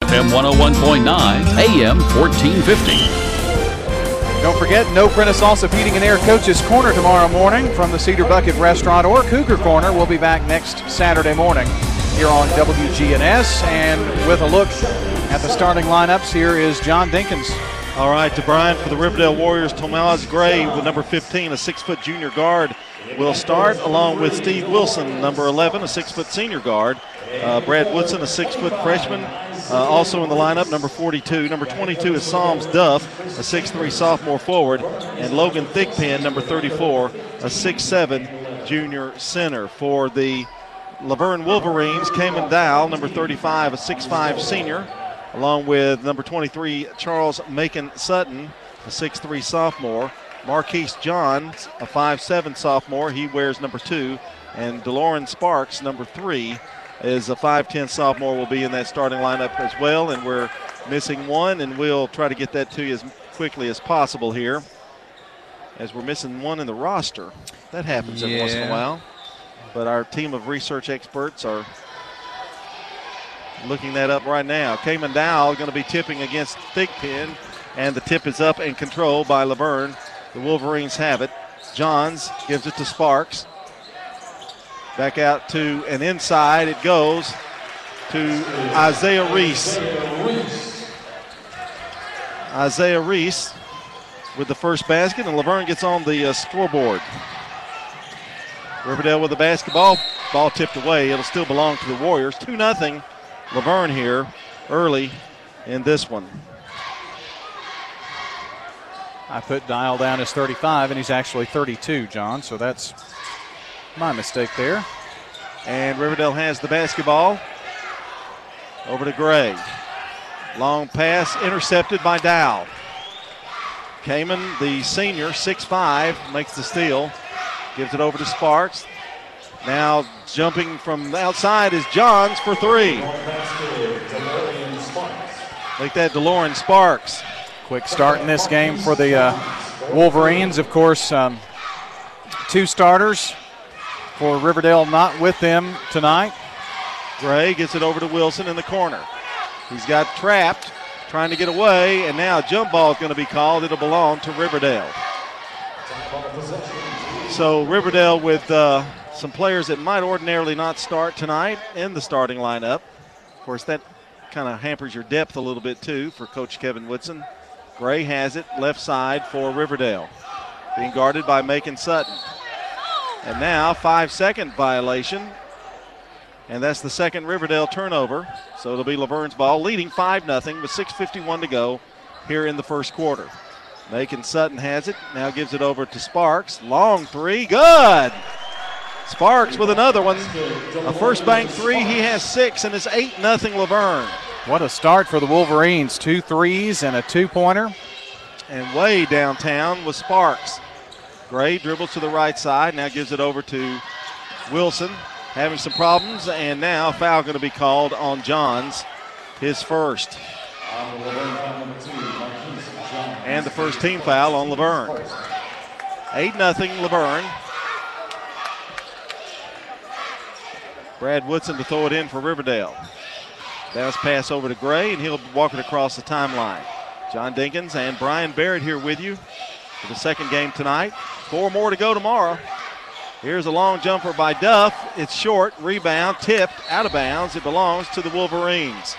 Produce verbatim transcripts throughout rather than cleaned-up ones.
F M one oh one point nine, A M fourteen fifty. Don't forget, No Prentice Salsa Heating and Air Coach's Corner tomorrow morning from the Cedar Bucket Restaurant, or Cougar Corner. We'll be back next Saturday morning here on W G N S. And with a look at the starting lineups, here is John Dinkins. All right, to Brian for the Riverdale Warriors, Tomas Gray with number fifteen, a six-foot junior guard, will start, along with Steve Wilson, number eleven, a six-foot senior guard. Uh, Brad Woodson, a six-foot freshman, uh, also in the lineup, number forty-two. Number twenty-two is Psalms Duff, a six three sophomore forward, and Logan Thigpen, number thirty-four, a six seven junior center. For the Laverne Wolverines, Cayman Dow, number thirty-five, a six five senior, along with number twenty-three, Charles Macon Sutton, a six three sophomore. Marquise Johns, a five seven sophomore. He wears number two. And DeLorean Sparks, number three, is a five ten sophomore, will be in that starting lineup as well. And we're missing one, and we'll try to get that to you as quickly as possible here, as we're missing one in the roster. That happens every Yeah. once in a while. But our team of research experts are looking that up right now. Cayman Dow going to be tipping against Thigpen, and the tip is up and controlled by Laverne. The Wolverines have it. Johns gives it to Sparks. Back out to and inside it goes to Isaiah Reese. Isaiah Reese with the first basket, and Laverne gets on the uh, scoreboard. Riverdale with the basketball. Ball tipped away. It'll still belong to the Warriors. two nothing Laverne here early in this one. I put Dial down as thirty-five, and he's actually thirty-two, John, so that's my mistake there. And Riverdale has the basketball. Over to Gray. Long pass intercepted by Dow. Cayman, the senior, six five, makes the steal. Gives it over to Sparks. Now jumping from the outside is Johns for three. Make that DeLorean Sparks. Quick start in this game for the uh, Wolverines. Of course, um, two starters for Riverdale not with them tonight. Gray gets it over to Wilson in the corner. He's got trapped, trying to get away, and now a jump ball is going to be called. It'll belong to Riverdale. So Riverdale with uh, some players that might ordinarily not start tonight in the starting lineup. Of course, that kind of hampers your depth a little bit too for Coach Kevin Woodson. Gray has it left side for Riverdale, being guarded by Macon Sutton. And now five-second violation, and that's the second Riverdale turnover. So it'll be Laverne's ball, leading five nothing with six fifty-one to go here in the first quarter. Macon Sutton has it, now gives it over to Sparks. Long three, good! Sparks with another one. A first bank three, he has six, and it's eight nothing Laverne. What a start for the Wolverines. Two threes and a two-pointer. And way downtown was Sparks. Gray dribbles to the right side, now gives it over to Wilson. Having some problems, and now a foul going to be called on Johns, his first. And the first team foul on Laverne. eight nothing Laverne. Brad Woodson to throw it in for Riverdale. Bounce pass over to Gray, and he'll walk it across the timeline. John Dinkins and Brian Barrett here with you for the second game tonight. Four more to go tomorrow. Here's a long jumper by Duff. It's short, rebound, tipped, out of bounds. It belongs to the Wolverines.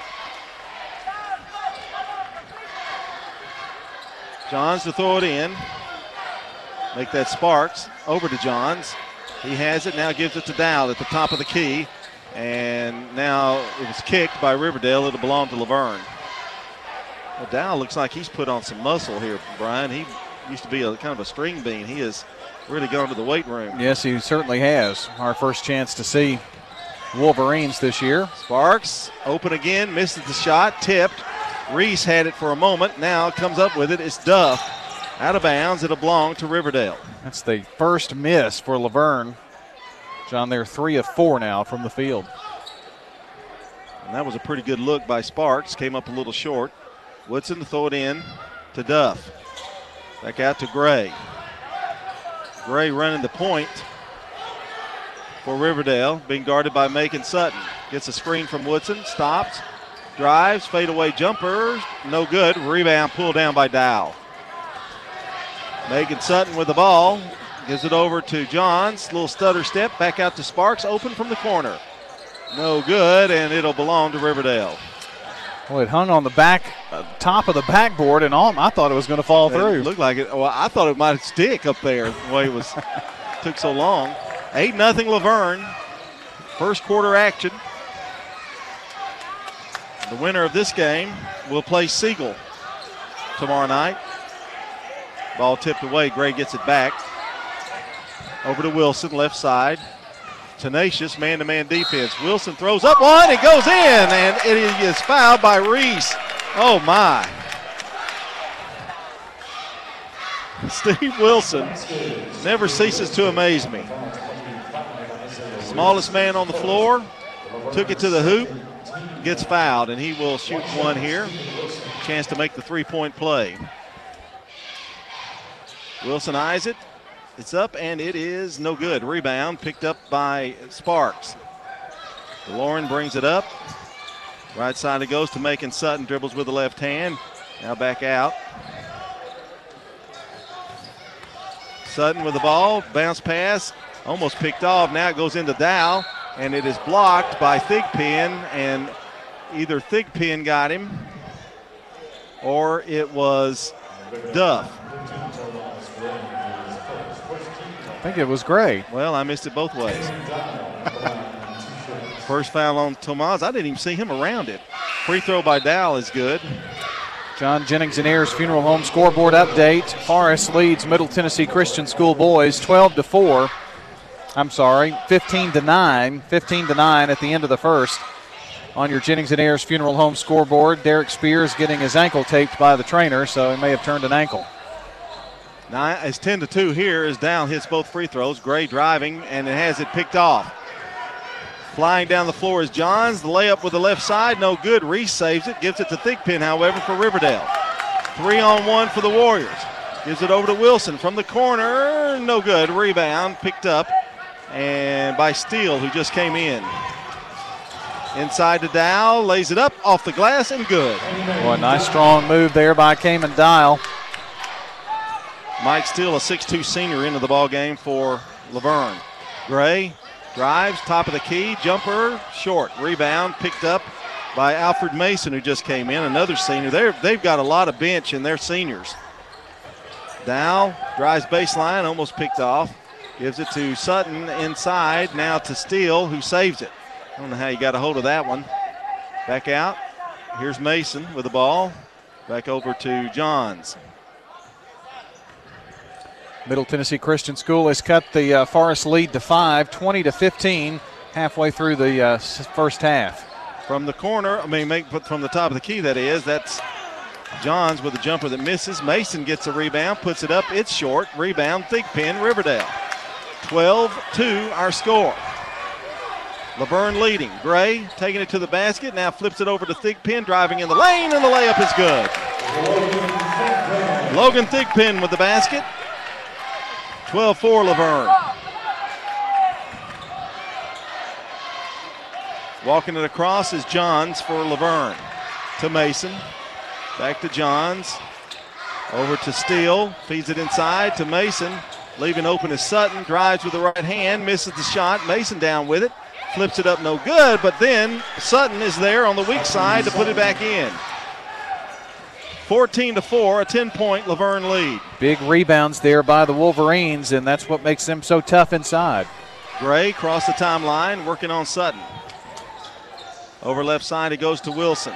Johns to throw it in. Make that Sparks over to Johns. He has it, now gives it to Dow at the top of the key. And now it was kicked by Riverdale. It'll belong to Laverne. Well, Dow looks like he's put on some muscle here, Brian. He used to be a kind of a string bean. He has really gone to the weight room. Yes, he certainly has. Our first chance to see Wolverines this year. Sparks open again, misses the shot, tipped. Reese had it for a moment. Now comes up with it. It's Duff. Out of bounds. It'll belong to Riverdale. That's the first miss for Laverne. John, they're three of four now from the field. And that was a pretty good look by Sparks. Came up a little short. Woodson to throw it in to Duff. Back out to Gray. Gray running the point for Riverdale, being guarded by Macon Sutton. Gets a screen from Woodson, stops, drives, fadeaway jumper, no good. Rebound pulled down by Dow. Megan Sutton with the ball, gives it over to Johns. Little stutter step, back out to Sparks, open from the corner. No good, and it'll belong to Riverdale. Well, it hung on the back, uh, top of the backboard, and all, I thought it was going to fall through. It looked like it. Well, I thought it might stick up there the way it was took so long. eight nothing Laverne. First quarter action. The winner of this game will play Siegel tomorrow night. Ball tipped away. Gray gets it back. Over to Wilson, left side. Tenacious man-to-man defense. Wilson throws up one. It goes in, and it is fouled by Reese. Oh, my. Steve Wilson never ceases to amaze me. Smallest man on the floor. Took it to the hoop. Gets fouled, and he will shoot one here. Chance to make the three-point play. Wilson eyes it. It's up, and it is no good. Rebound picked up by Sparks. Lauren brings it up. Right side it goes to Macon Sutton. Dribbles with the left hand. Now back out. Sutton with the ball. Bounce pass. Almost picked off. Now it goes into Dow, and it is blocked by Thigpen, and either Thigpen got him or it was Duff. I think it was Gray. Well, I missed it both ways. First foul on Tomas. I didn't even see him around it. Free throw by Dow is good. John Jennings and Ayers Funeral Home scoreboard update. Forest leads Middle Tennessee Christian School boys twelve to four. I'm sorry, fifteen to nine. fifteen to nine at the end of the first. On your Jennings and Ayers Funeral Home scoreboard, Derek Spears getting his ankle taped by the trainer, so he may have turned an ankle. Now it's ten to two here as Dow hits both free throws. Gray driving, and it has it picked off. Flying down the floor is Johns. The layup with the left side, no good. Reese saves it, gives it to Thigpen, however, for Riverdale. Three on one for the Warriors. Gives it over to Wilson from the corner, no good. Rebound picked up and by Steele, who just came in. Inside to Dow, lays it up off the glass and good. Boy, nice strong move there by Cayman Dial. Mike Steele, a six two senior, into the ball game for Laverne. Gray drives, top of the key, jumper, short. Rebound picked up by Alfred Mason, who just came in, another senior. They're, they've got a lot of bench in their seniors. Dow drives baseline, almost picked off. Gives it to Sutton inside, now to Steele, who saves it. I don't know how he got a hold of that one. Back out. Here's Mason with the ball. Back over to Johns. Middle Tennessee Christian School has cut the uh, Forest lead to five, twenty to fifteen, halfway through the uh, first half. From the corner, I mean, make, from the top of the key, that is, that's Johns with a jumper that misses. Mason gets a rebound, puts it up. It's short. Rebound, Thigpen, Riverdale. twelve two, our score. Laverne leading. Gray taking it to the basket, now flips it over to Thigpen, driving in the lane, and the layup is good. Logan Thigpen with the basket. twelve four Laverne. Walking it across is Johns for Laverne. To Mason. Back to Johns. Over to Steele. Feeds it inside to Mason. Leaving open is Sutton. Drives with the right hand. Misses the shot. Mason down with it. Flips it up, no good. But then Sutton is there on the weak side to put it back in. fourteen to four, a ten-point Laverne lead. Big rebounds there by the Wolverines, and that's what makes them so tough inside. Gray cross the timeline, working on Sutton. Over left side, it goes to Wilson.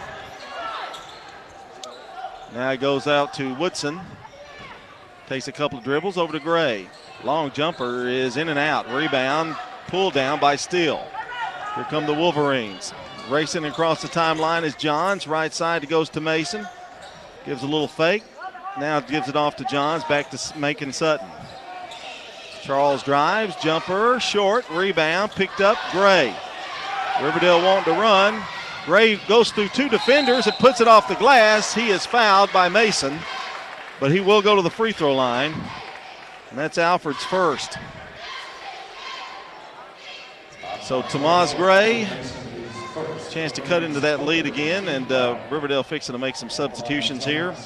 Now it goes out to Woodson. Takes a couple of dribbles over to Gray. Long jumper is in and out. Rebound, pulled down by Steele. Here come the Wolverines. Racing across the timeline is Johns. Right side, it goes to Mason. Gives a little fake. Now gives it off to Johns. Back to Macon Sutton. Charles drives. Jumper. Short. Rebound. Picked up. Gray. Riverdale wanting to run. Gray goes through two defenders and puts it off the glass. He is fouled by Mason, but he will go to the free throw line. And that's Alfred's first. So Tomas Gray, chance to cut into that lead again, and uh, Riverdale fixing to make some substitutions here.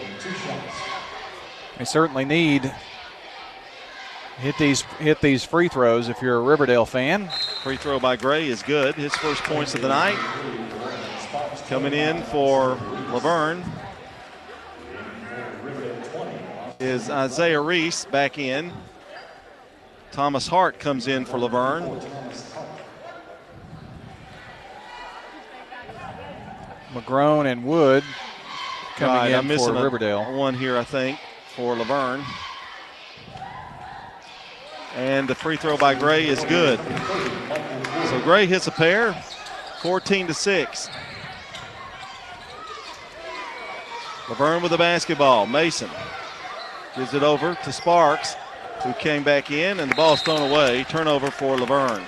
They certainly need hit these hit these free throws if you're a Riverdale fan. Free throw by Gray is good. His first points of the night. Coming in for Laverne is Isaiah Reese back in. Thomas Hart comes in for Laverne. McGrone and Wood coming right, in I'm missing for Riverdale. One here, I think, for Laverne. And the free throw by Gray is good. So Gray hits a pair, fourteen to six. Laverne with the basketball. Mason gives it over to Sparks, who came back in, and the ball's thrown away. Turnover for Laverne.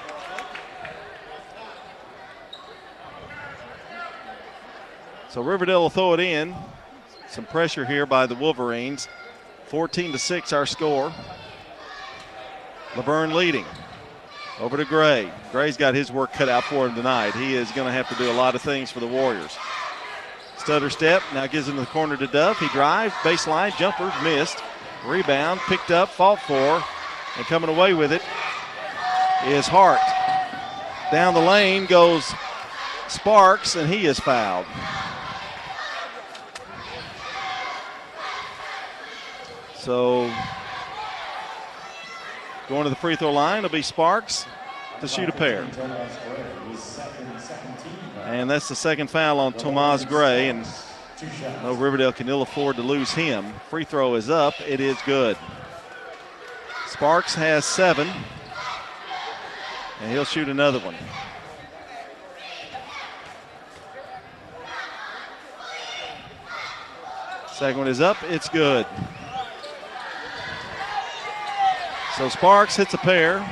So Riverdale will throw it in. Some pressure here by the Wolverines. fourteen to six our score. Laverne leading. Over to Gray. Gray's got his work cut out for him tonight. He is going to have to do a lot of things for the Warriors. Stutter step, now gives him the corner to Duff. He drives, baseline, jumper, missed. Rebound, picked up, fought for, and coming away with it is Hart. Down the lane goes Sparks, and he is fouled. So going to the free throw line will be Sparks to shoot a pair. And that's the second foul on Tomas Gray, and no, Riverdale can ill afford to lose him. Free throw is up. It is good. Sparks has seven, and he'll shoot another one. Second one is up. It's good. So Sparks hits a pair.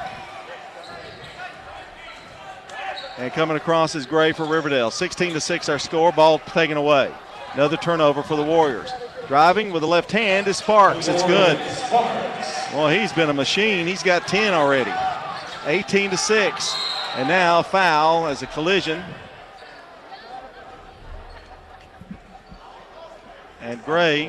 And coming across is Gray for Riverdale. sixteen to six our score. Ball taken away. Another turnover for the Warriors. Driving with the left hand is Sparks. It's good. Well, he's been a machine. He's got ten already. eighteen to six. And now a foul as a collision. And Gray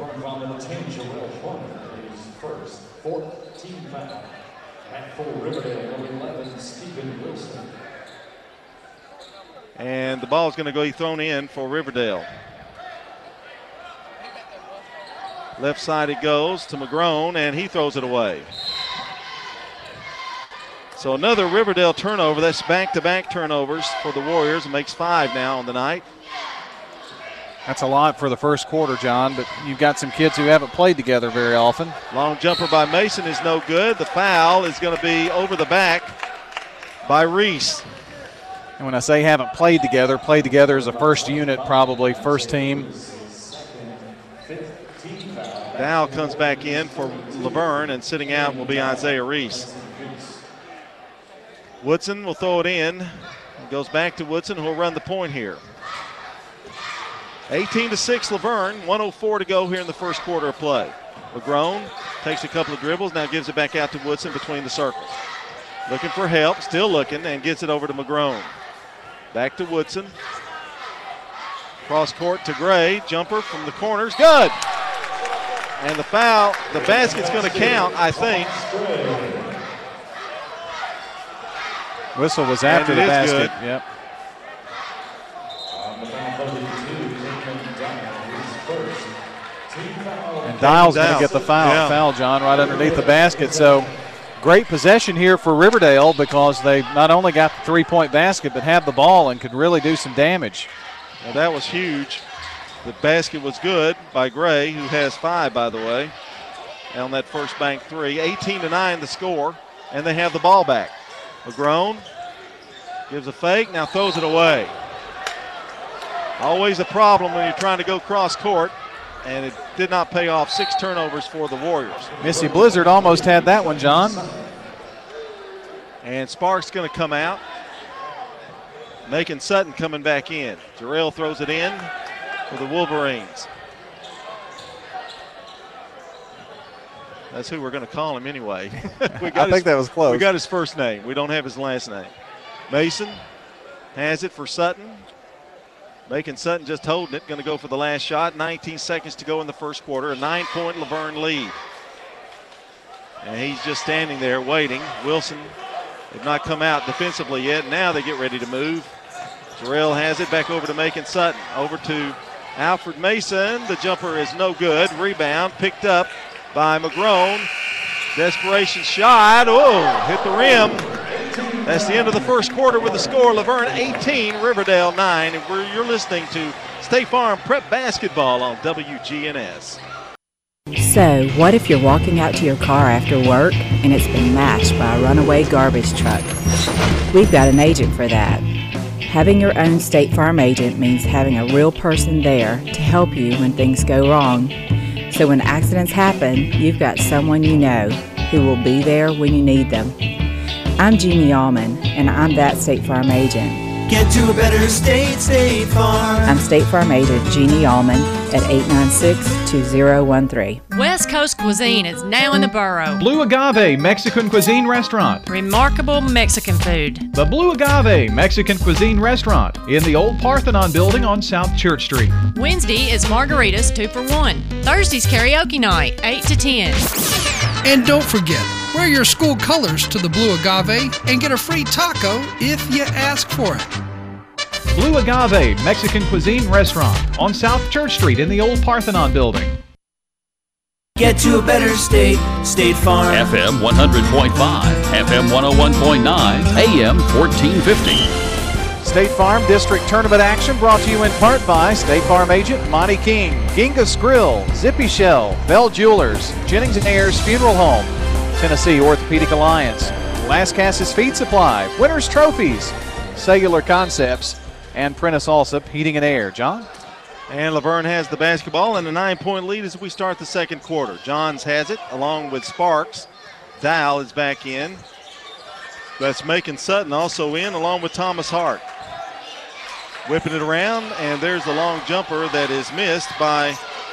and the ball is going to go thrown in for Riverdale. Left side it goes to McGrone, and he throws it away. So another Riverdale turnover. That's back-to-back turnovers for the Warriors. It makes five now on the night. That's a lot for the first quarter, John, but you've got some kids who haven't played together very often. Long jumper by Mason is no good. The foul is going to be over the back by Reese. And when I say haven't played together, played together as a first unit, probably first team. Dow comes back in for Laverne, and sitting out will be Isaiah Reese. Woodson will throw it in. It goes back to Woodson, who will run the point here. eighteen to six Laverne, one oh four to go here in the first quarter of play. McGrone takes a couple of dribbles, now gives it back out to Woodson between the circles. Looking for help, still looking, and gets it over to McGrone. Back to Woodson. Cross court to Gray. Jumper from the corners. Good. And the foul, the basket's going to count, I think. Whistle was after the basket. Good. Yep. And Dial's going to get the foul, yeah. foul, John, right underneath the basket. So great possession here for Riverdale because they not only got the three-point basket but have the ball and could really do some damage. Well, that was huge. The basket was good by Gray, who has five, by the way, on that first bank three. eighteen to nine the score, and they have the ball back. McGrone gives a fake, now throws it away. Always a problem when you're trying to go cross court, and it did not pay off. Six turnovers for the Warriors. Missy Blizzard almost had that one, John. And Sparks going to come out. Macon Sutton coming back in. Jarrell throws it in for the Wolverines. That's who we're going to call him anyway. we got I his, think that was close. We got his first name. We don't have his last name. Mason has it for Sutton. Macon Sutton just holding it, going to go for the last shot. nineteen seconds to go in the first quarter. A nine-point Laverne lead. And he's just standing there waiting. Wilson did not come out defensively yet. Now they get ready to move. Jarrell has it back over to Macon Sutton. Over to Alfred Mason. The jumper is no good. Rebound picked up by McGrone. Desperation shot. Oh, hit the rim. That's the end of the first quarter with the score. Laverne eighteen, Riverdale nine. And we're, you're listening to State Farm Prep Basketball on W G N S. So, what if you're walking out to your car after work and it's been mashed by a runaway garbage truck? We've got an agent for that. Having your own State Farm agent means having a real person there to help you when things go wrong. So when accidents happen, you've got someone you know who will be there when you need them. I'm Jeannie Allman, and I'm that State Farm agent. Get to a better state, State Farm. I'm State Farm agent Jeannie Allman at eight nine six, two zero one three. West Coast cuisine is now in the borough. Blue Agave Mexican Cuisine Restaurant. Remarkable Mexican food. The Blue Agave Mexican Cuisine Restaurant in the old Parthenon building on South Church Street. Wednesday is margaritas two for one. Thursday's karaoke night, eight to ten. And don't forget, wear your school colors to the Blue Agave and get a free taco if you ask for it. Blue Agave Mexican Cuisine Restaurant on South Church Street in the old Parthenon building. Get to a better state, State Farm. F M one hundred point five, F M one oh one point nine, A M fourteen fifty. State Farm District Tournament action brought to you in part by State Farm agent Monty King, Genghis Grill, Zippy Shell, Bell Jewelers, Jennings and Ayers Funeral Home, Tennessee Orthopedic Alliance, Lascassas Feed Supply, Winners Trophies, Cellular Concepts, and Prentice Alsop Heating and Air. John? And Laverne has the basketball and a nine-point lead as we start the second quarter. Johns has it along with Sparks. Dial is back in. That's Macon Sutton also in along with Thomas Hart. Whipping it around, and there's the long jumper that is missed by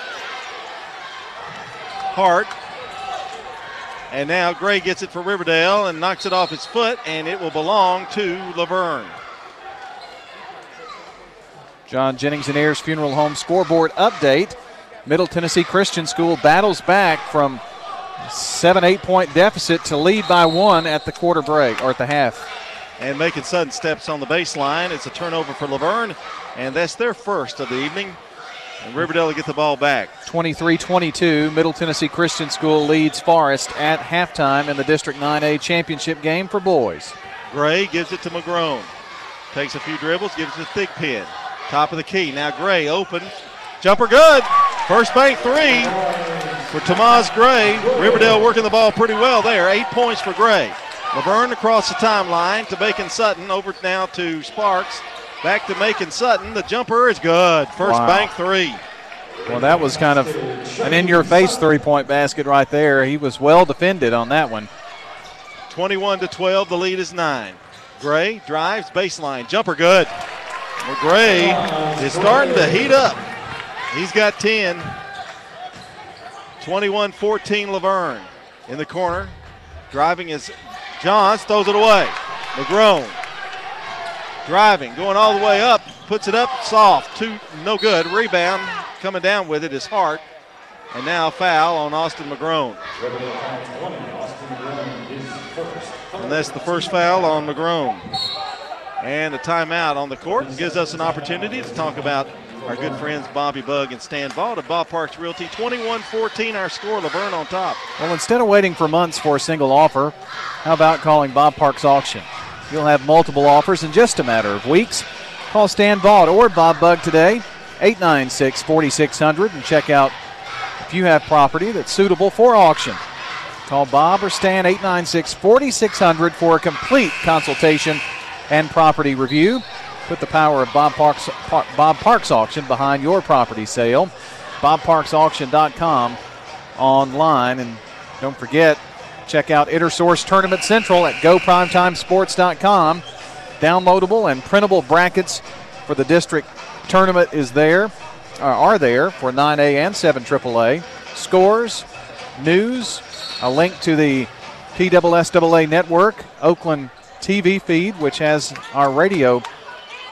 Hart. And now Gray gets it for Riverdale and knocks it off his foot, and it will belong to Laverne. John Jennings and Ayers Funeral Home scoreboard update. Middle Tennessee Christian School battles back from seven, eight point deficit to lead by one at the quarter break, or at the half. And Macon Sutton steps on the baseline. It's a turnover for Laverne, and that's their first of the evening. And Riverdale will get the ball back. twenty-three twenty-two, Middle Tennessee Christian School leads Forest at halftime in the District nine A championship game for boys. Gray gives it to McGrone. Takes a few dribbles, gives it to Thigpen. Top of the key. Now Gray open. Jumper good. First bank three for Tomas Gray. Riverdale working the ball pretty well there. Eight points for Gray. Laverne across the timeline to Macon Sutton. Over now to Sparks. Back to Macon Sutton. The jumper is good. First Wow. bank three. Well, that was kind of an in-your-face three-point basket right there. He was well defended on that one. twenty-one to twelve. The lead is nine. Gray drives baseline. Jumper good. Well, Gray is starting to heat up. He's got ten. twenty-one fourteen Laverne in the corner. Driving is Johns, throws it away. McGrone driving, going all the way up, puts it up soft. Two, no good. Rebound coming down with it is Hart. And now foul on Austin McGrone. And that's the first foul on McGrone. And a timeout on the court gives us an opportunity to talk about our good friends Bobby Bugg and Stan Vaught of Bob Parks Realty. twenty-one fourteen our score, Laverne on top. Well, instead of waiting for months for a single offer, how about calling Bob Parks Auction? You'll have multiple offers in just a matter of weeks. Call Stan Vaught or Bob Bugg today, eight nine six, four six zero zero, and check out if you have property that's suitable for auction. Call Bob or Stan, eight nine six, four six zero zero, for a complete consultation and property review. Put the power of Bob Parks, Bob Parks Auction behind your property sale. bob parks auction dot com online. And don't forget, check out InterSource Tournament Central at go primetime sports dot com. Downloadable and printable brackets for the district tournament is there, or are there for nine A and seven triple A. Scores, news, a link to the P S S A A network, Oakland T V feed, which has our radio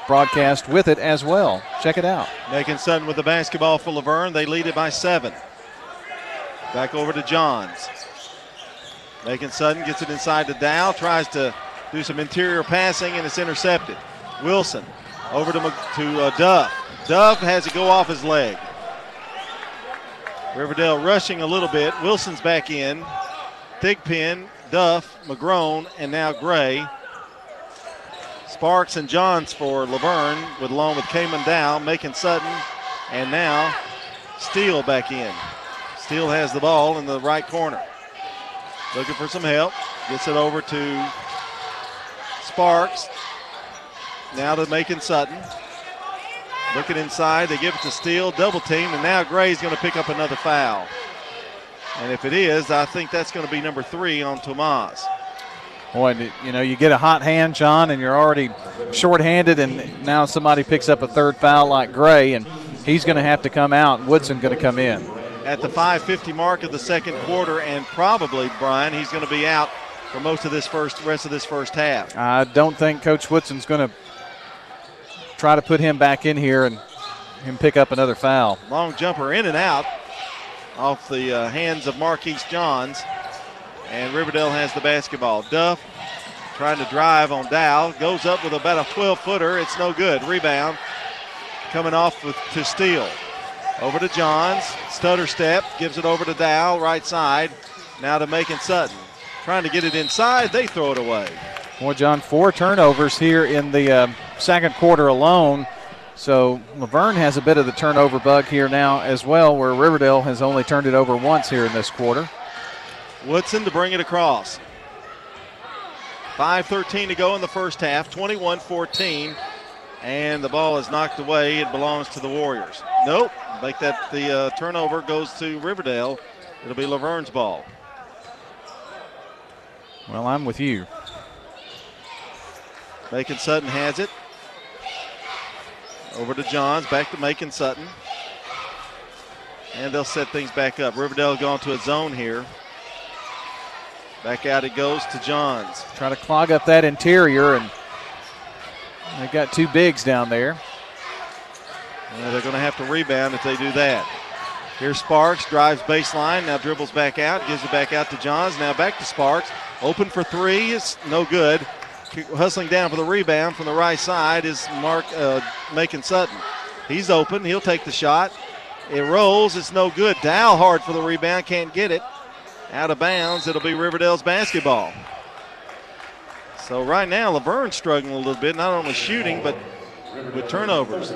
broadcast with it as well. Check it out. Macon Sutton with the basketball for Laverne. They lead it by seven. Back over to Johns. Macon Sutton gets it inside to Dow, tries to do some interior passing, and it's intercepted. Wilson over to, to uh, Duff. Duff has it go off his leg. Riverdale rushing a little bit. Wilson's back in. Thigpen, Duff, McGrone, and now Gray. Sparks and Johns for Laverne, with along with Kamen Dow, Macon Sutton, and now Steele back in. Steele has the ball in the right corner. Looking for some help. Gets it over to Sparks. Now to Macon Sutton. Looking inside, they give it to Steele, double team, and now Gray's going to pick up another foul. And if it is, I think that's going to be number three on Tomas. Boy, you know, you get a hot hand, John, and you're already shorthanded, and now somebody picks up a third foul like Gray, and he's going to have to come out, and Woodson going to come in. At the five fifty mark of the second quarter, and probably, Brian, he's going to be out for most of this first rest of this first half. I don't think Coach Woodson's going to try to put him back in here and him pick up another foul. Long jumper in and out off the uh, hands of Marquise Johns. And Riverdale has the basketball. Duff trying to drive on Dow. Goes up with about a twelve-footer. It's no good. Rebound coming off with, to Steele. Over to Johns. Stutter step. Gives it over to Dow. Right side. Now to Macon Sutton. Trying to get it inside. They throw it away. Boy, John, four turnovers here in the uh, second quarter alone. So Laverne has a bit of the turnover bug here now as well, where Riverdale has only turned it over once here in this quarter. Woodson to bring it across. five thirteen to go in the first half, twenty-one fourteen. And the ball is knocked away. It belongs to the Warriors. Nope. Make that the uh, turnover goes to Riverdale. It'll be Laverne's ball. Well, I'm with you. Macon Sutton has it. Over to Johns, back to Macon Sutton. And they'll set things back up. Riverdale going to a zone here. Back out it goes to Johns. Try to clog up that interior, and they've got two bigs down there. Well, they're going to have to rebound if they do that. Here's Sparks, drives baseline, now dribbles back out, gives it back out to Johns, now back to Sparks. Open for three, it's no good. Hustling down for the rebound from the right side is Mark uh, Macon Sutton. He's open, he'll take the shot. It rolls, it's no good. Dow hard for the rebound, can't get it. Out of bounds, it'll be Riverdale's basketball. So right now, Laverne's struggling a little bit, not only shooting, but with turnovers.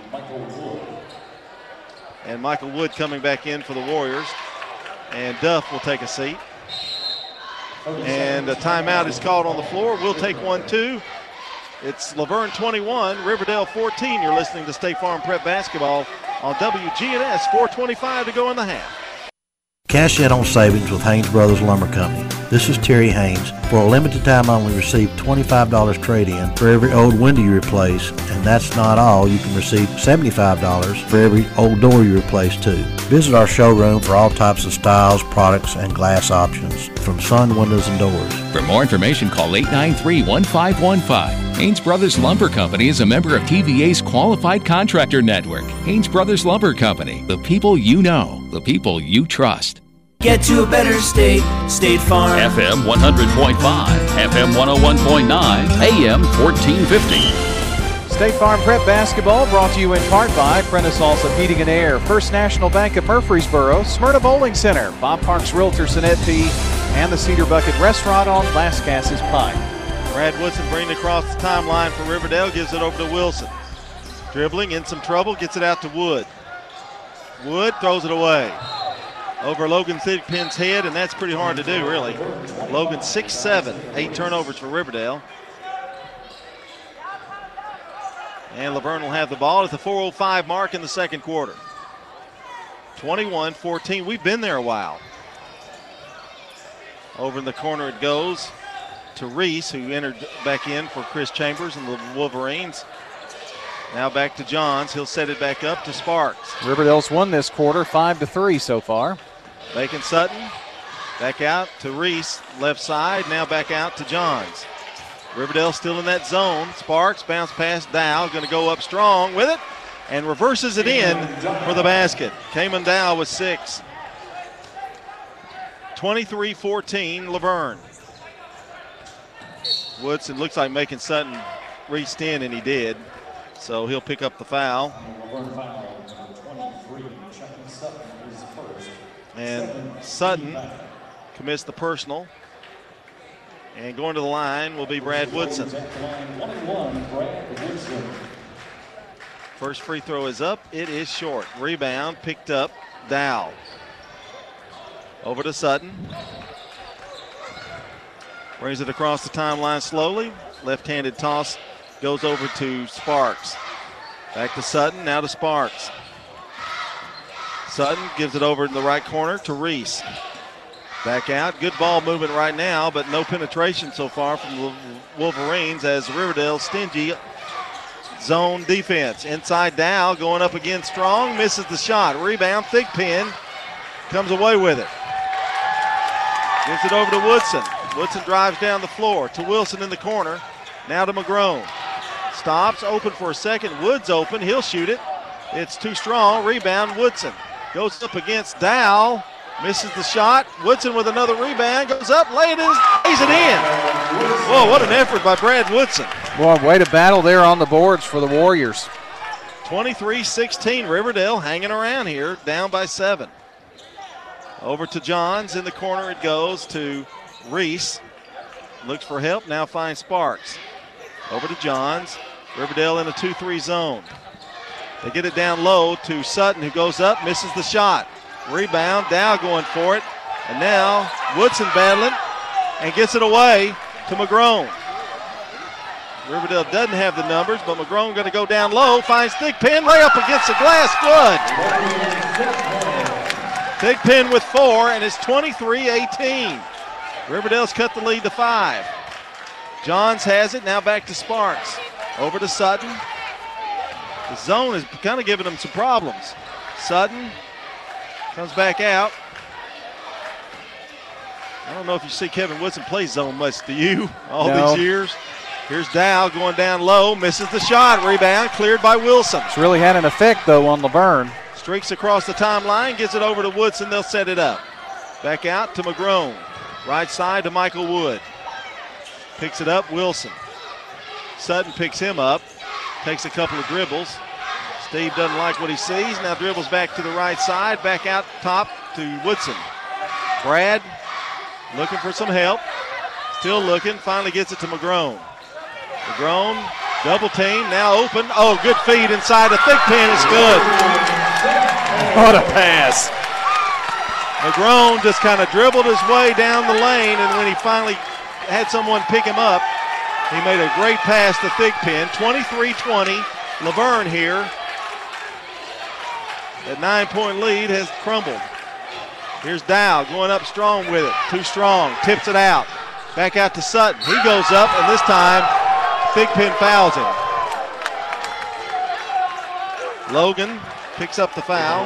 And Michael Wood coming back in for the Warriors. And Duff will take a seat. And a timeout is called on the floor. We'll take one, too. It's Laverne twenty-one, Riverdale fourteen. You're listening to State Farm Prep Basketball on W G N S. four twenty-five to go in the half. Cash in on savings with Haynes Brothers Lumber Company. This is Terry Haynes. For a limited time only, receive twenty-five dollars trade-in for every old window you replace. And that's not all. You can receive seventy-five dollars for every old door you replace, too. Visit our showroom for all types of styles, products, and glass options from sun, windows, and doors. For more information, call eight nine three, one five one five. Haynes Brothers Lumber Company is a member of T V A's Qualified Contractor Network. Haynes Brothers Lumber Company, the people you know, the people you trust. Get to a better state, State Farm. F M one hundred point five, F M one oh one point nine, A M fourteen fifty. State Farm Prep Basketball brought to you in part by Prentice Allsup Heating and Air, First National Bank of Murfreesboro, Smyrna Bowling Center, Bob Parks Realtor Sinet P, and the Cedar Bucket Restaurant on Lascassas Pike. Brad Woodson bringing it across the timeline for Riverdale, gives it over to Wilson. Dribbling, in some trouble, gets it out to Wood. Wood throws it away. Over Logan Thigpen's head, and that's pretty hard to do, really. Logan six seven, eight turnovers for Riverdale. And Laverne will have the ball at the four oh five mark in the second quarter. twenty-one fourteen, we've been there a while. Over in the corner it goes to Reese, who entered back in for Chris Chambers and the Wolverines. Now back to Johns. He'll set it back up to Sparks. Riverdale's won this quarter, five to three so far. Macon Sutton back out to Reese, left side. Now back out to Johns. Riverdale still in that zone. Sparks bounce pass Dow, going to go up strong with it and reverses it in for the basket. Kamen Dow with six. twenty-three fourteen, Laverne. Woodson looks like making Sutton reach in, and he did. So he'll pick up the foul. And Sutton commits the personal. And going to the line will be Brad Woodson. First free throw is up. It is short. Rebound picked up. Dow. Over to Sutton. Brings it across the timeline slowly. Left-handed toss goes over to Sparks. Back to Sutton, now to Sparks. Sutton gives it over in the right corner to Reese. Back out. Good ball movement right now, but no penetration so far from the Wolverines as Riverdale stingy zone defense. Inside Dow going up again strong. Misses the shot. Rebound. Thigpen comes away with it. Gives it over to Woodson. Woodson drives down the floor to Wilson in the corner. Now to McGrone. Stops. Open for a second. Woods open. He'll shoot it. It's too strong. Rebound. Woodson. Goes up against Dow. Misses the shot. Woodson with another rebound. Goes up, lays it, lays it in. Whoa, what an effort by Brad Woodson. Boy, way to battle there on the boards for the Warriors. twenty-three sixteen, Riverdale hanging around here, down by seven. Over to Johns. In the corner it goes to Reese. Looks for help, now finds Sparks. Over to Johns. Riverdale in a two three zone. They get it down low to Sutton, who goes up, misses the shot. Rebound, Dow going for it. And now Woodson battling and gets it away to McGrone. Riverdale doesn't have the numbers, but McGrone going to go down low, finds Thigpen, layup against the glass, good. Thigpen with four, and it's twenty-three eighteen. Riverdale's cut the lead to five. Johns has it, now back to Sparks. Over to Sutton. The zone is kind of giving them some problems. Sutton comes back out. I don't know if you see Kevin Woodson play zone much, do you, all no. these years? Here's Dow going down low, misses the shot. Rebound cleared by Wilson. It's really had an effect, though, on Laverne. Streaks across the timeline, gets it over to Woodson. They'll set it up. Back out to McGrone. Right side to Michael Wood. Picks it up, Wilson. Sutton picks him up, takes a couple of dribbles. Steve doesn't like what he sees. Now dribbles back to the right side, back out top to Woodson. Brad looking for some help. Still looking, finally gets it to McGrone. McGrone, double team, now open. Oh, good feed inside the Thigpen, it's good. What a pass. McGrone just kind of dribbled his way down the lane, and when he finally had someone pick him up, he made a great pass to Thigpen. twenty-three twenty, Laverne here. That nine-point lead has crumbled. Here's Dow going up strong with it. Too strong. Tips it out. Back out to Sutton. He goes up, and this time Thigpen fouls him. Logan picks up the foul.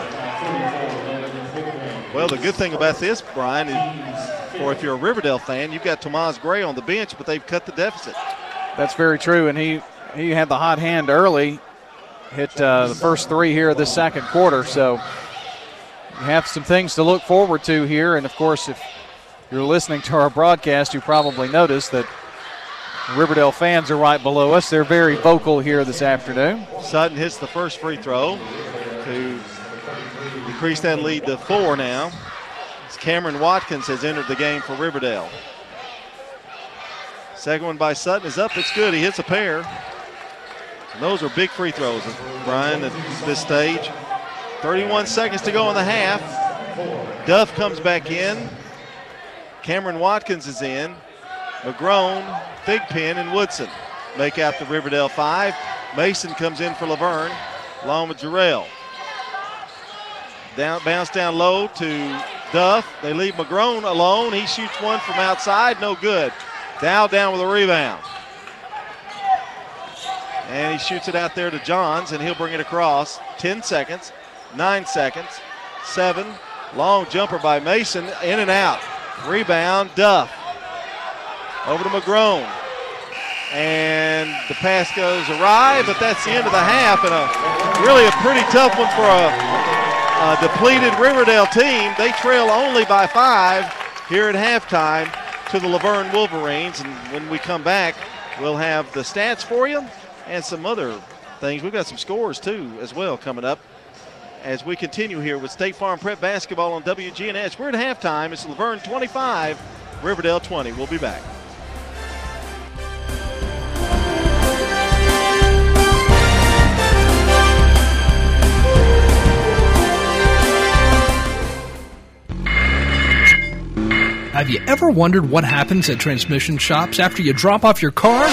Well, the good thing about this, Brian, is, or if you're a Riverdale fan, you've got Tomas Gray on the bench, but they've cut the deficit. That's very true, and he, he had the hot hand early. Hit uh, the first three here of the second quarter, so you have some things to look forward to here. And, of course, if you're listening to our broadcast, you probably noticed that Riverdale fans are right below us. They're very vocal here this afternoon. Sutton hits the first free throw to increase that lead to four now. As Cameron Watkins has entered the game for Riverdale. Second one by Sutton is up. It's good. He hits a pair. And those are big free throws, Brian, at this stage. thirty-one seconds to go in the half. Duff comes back in. Cameron Watkins is in. McGrone, Thigpen, and Woodson make out the Riverdale five. Mason comes in for Laverne, along with Jarrell. Down, bounce down low to Duff. They leave McGrone alone. He shoots one from outside, no good. Dow down with a rebound. And he shoots it out there to Johns, and he'll bring it across. ten seconds, nine seconds, seven. Long jumper by Mason, in and out. Rebound, Duff. Over to McGrone. And the pass goes awry, but that's the end of the half, and a really a pretty tough one for a, a depleted Riverdale team. They trail only by five here at halftime to the Laverne Wolverines, and when we come back, we'll have the stats for you and some other things. We've got some scores, too, as well, coming up as we continue here with State Farm Prep Basketball on W G N S. We're at halftime. It's Laverne twenty-five, Riverdale twenty. We'll be back. Have you ever wondered what happens at transmission shops after you drop off your car?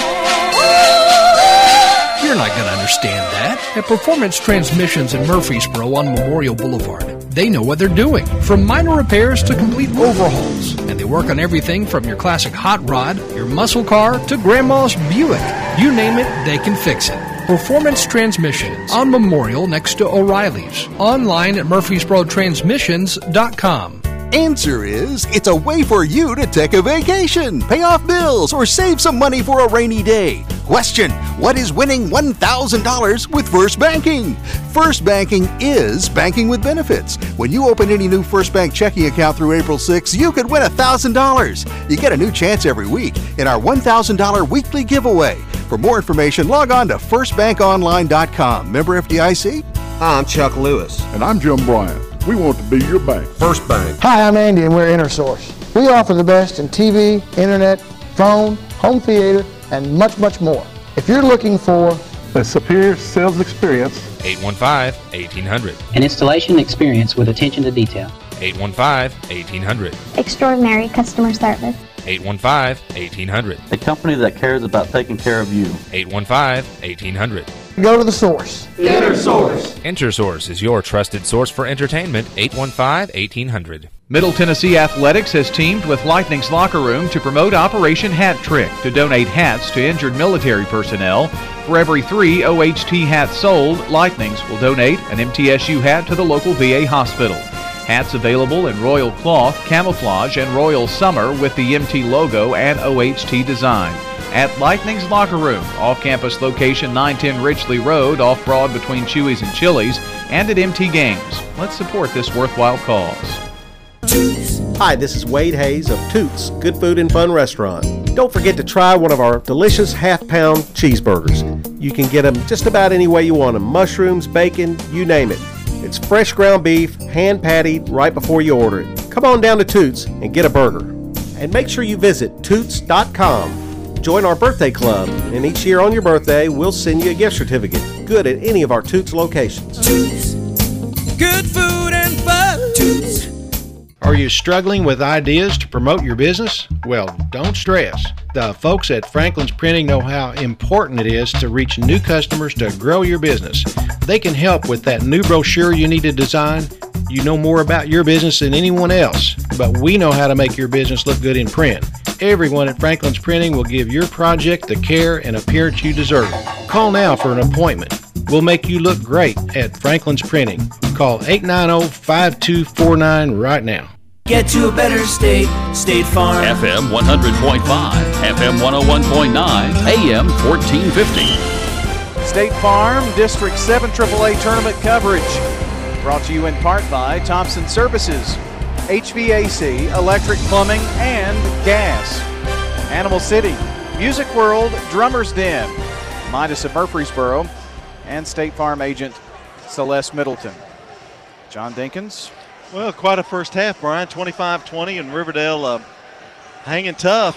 You're not going to understand that. At Performance Transmissions in Murfreesboro on Memorial Boulevard, they know what they're doing, from minor repairs to complete overhauls. And they work on everything from your classic hot rod, your muscle car, to Grandma's Buick. You name it, they can fix it. Performance Transmissions on Memorial next to O'Reilly's. Online at murfreesboro transmissions dot com. Answer is, it's a way for you to take a vacation, pay off bills, or save some money for a rainy day. Question, what is winning one thousand dollars with First Banking? First Banking is banking with benefits. When you open any new First Bank checking account through April sixth, you could win one thousand dollars. You get a new chance every week in our one thousand dollars weekly giveaway. For more information, log on to first bank online dot com. Member F D I C? Hi, I'm Chuck Lewis. And I'm Jim Bryant. We want to be your bank. First Bank. Hi, I'm Andy, and we're InterSource. We offer the best in T V, internet, phone, home theater, and much, much more. If you're looking for a superior sales experience, eight one five, eighteen hundred. An installation experience with attention to detail, eight one five, eighteen hundred. Extraordinary customer service, eight one five, eighteen hundred. A company that cares about taking care of you, eight one five, eighteen hundred. Go to the source. InterSource. InterSource is your trusted source for entertainment, eight one five, eighteen hundred. Middle Tennessee Athletics has teamed with Lightning's Locker Room to promote Operation Hat Trick to donate hats to injured military personnel. For every three O H T hats sold, Lightning's will donate an M T S U hat to the local V A hospital. Hats available in royal cloth, camouflage, and royal summer with the M T logo and O H T design. At Lightning's Locker Room, off-campus location nine ten Richley Road, off-Broad between Chewy's and Chili's, and at M T Games. Let's support this worthwhile cause. Hi, this is Wade Hayes of Toots Good Food and Fun Restaurant. Don't forget to try one of our delicious half-pound cheeseburgers. You can get them just about any way you want them. Mushrooms, bacon, you name it. It's fresh ground beef, hand-pattied right before you order it. Come on down to Toots and get a burger. And make sure you visit toots dot com. Join our birthday club, and each year on your birthday, we'll send you a gift certificate. Good at any of our Toots locations. Toots. Good food and fun. Toots. Are you struggling with ideas to promote your business? Well, don't stress. The folks at Franklin's Printing know how important it is to reach new customers to grow your business. They can help with that new brochure you need to design. You know more about your business than anyone else, but we know how to make your business look good in print. Everyone at Franklin's Printing will give your project the care and appearance you deserve. Call now for an appointment. We'll make you look great at Franklin's Printing. Call eight nine zero, five two four nine right now. Get to a better state, State Farm. F M one hundred point five, F M one oh one point nine, A M fourteen fifty. State Farm District seven triple A tournament coverage. Brought to you in part by Thompson Services, H V A C, electric, plumbing, and gas. Animal City, Music World, Drummer's Den, Midas of Murfreesboro, and State Farm agent Celeste Middleton. John Dinkins. Well, quite a first half, Brian. twenty-five twenty, and Riverdale uh, hanging tough.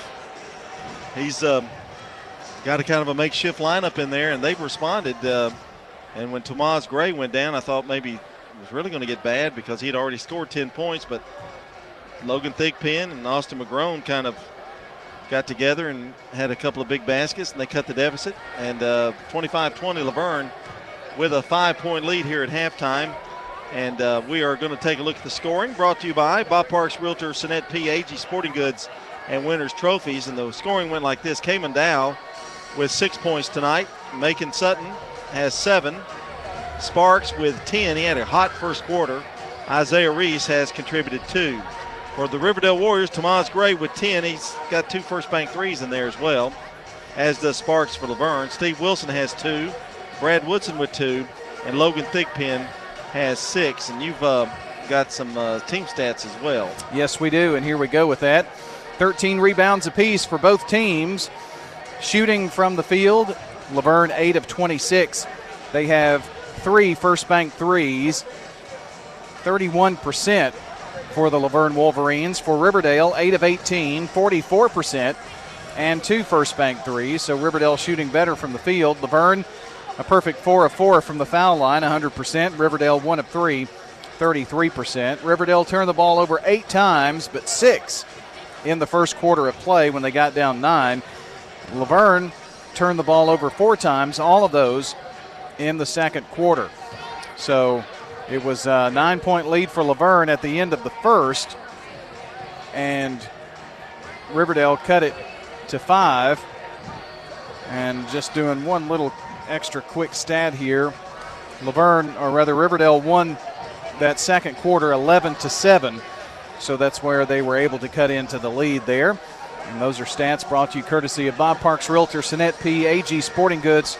He's uh, got a kind of a makeshift lineup in there, and they've responded. Uh, and when Tomas Gray went down, I thought maybe it was really going to get bad because he had already scored ten points, but Logan Thigpen and Austin McGrone kind of got together and had a couple of big baskets, and they cut the deficit. And uh, twenty-five twenty, Laverne with a five-point lead here at halftime. And uh, we are going to take a look at the scoring, brought to you by Bob Parks Realtor, Sinet P. A G Sporting Goods, and Winners Trophies. And the scoring went like this. Cayman Dow with six points tonight. Macon Sutton has seven. Sparks with ten. He had a hot first quarter. Isaiah Reese has contributed two. For the Riverdale Warriors, Tomas Gray with ten. He's got two first bank threes in there as well. as does Sparks for Laverne. Steve Wilson has two, Brad Woodson with two, and Logan Thigpen has six. And you've uh, got some uh, team stats as well. Yes, we do, and here we go with that. thirteen rebounds apiece for both teams. Shooting from the field, Laverne eight of twenty-six. They have three first bank threes, thirty-one percent for the Laverne Wolverines. For Riverdale, eight of eighteen, forty-four percent, and two first bank threes. So Riverdale shooting better from the field. Laverne, a perfect four of four from the foul line, one hundred percent. Riverdale, one of three, thirty-three percent. Riverdale turned the ball over eight times, but six in the first quarter of play when they got down nine. Laverne turned the ball over four times, all of those in the second quarter. So it was a nine-point lead for Laverne at the end of the first, and Riverdale cut it to five. And just doing one little extra quick stat here, Laverne, or rather Riverdale, won that second quarter eleven to seven. So that's where they were able to cut into the lead there. And those are stats brought to you courtesy of Bob Parks Realtor, Sinet P, A G Sporting Goods,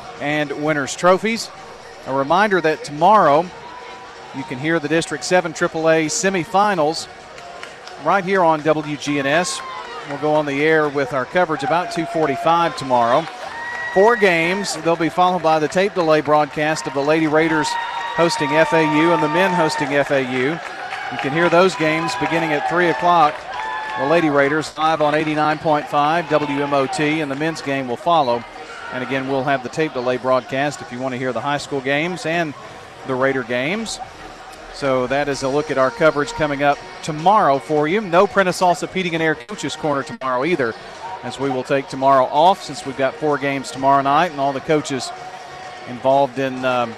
and Winners Trophies. A reminder that tomorrow you can hear the District seven triple A semifinals right here on W G N S. We'll go on the air with our coverage about two forty-five tomorrow. Four games. They'll be followed by the tape delay broadcast of the Lady Raiders hosting F A U and the men hosting F A U. You can hear those games beginning at three o'clock. The Lady Raiders live on eighty-nine point five W M O T, and the men's game will follow. And again, we'll have the tape delay broadcast if you want to hear the high school games and the Raider games. So that is a look at our coverage coming up tomorrow for you. No Prentice Allsup Heating and Air Coaches Corner tomorrow either, as we will take tomorrow off since we've got four games tomorrow night and all the coaches involved in um,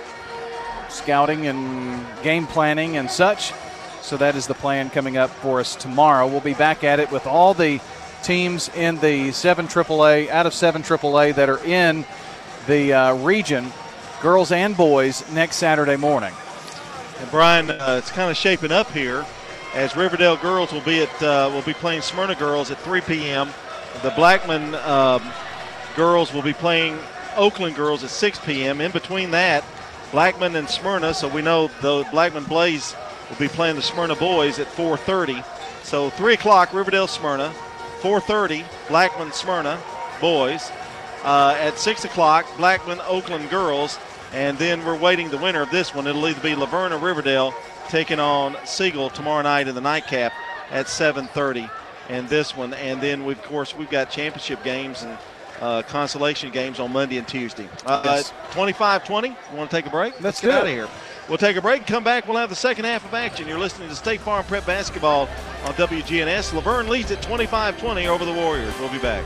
scouting and game planning and such. So that is the plan coming up for us tomorrow. We'll be back at it with all the teams in the seven triple A, out of seven triple A that are in the uh, region, girls and boys, next Saturday morning. And Brian, uh, it's kind of shaping up here as Riverdale girls will be at uh, will be playing Smyrna girls at three p.m. The Blackman um, girls will be playing Oakland girls at six p.m. In between that, Blackman and Smyrna. So we know the Blackman Blaze will be playing the Smyrna boys at four thirty. So three o'clock, Riverdale Smyrna. four thirty, Blackman Smyrna boys. Uh, at six o'clock, Blackman Oakland girls. And then we're waiting the winner of this one. It'll either be Laverne or Riverdale taking on Siegel tomorrow night in the nightcap at seven thirty. And this one. And then, we, of course, we've got championship games and uh, consolation games on Monday and Tuesday. Uh, yes. twenty-five twenty, you want to take a break? Let's, Let's get out of here. We'll take a break, come back, we'll have the second half of action. You're listening to State Farm Prep Basketball on W G N S. Laverne leads at twenty-five twenty over the Warriors. We'll be back.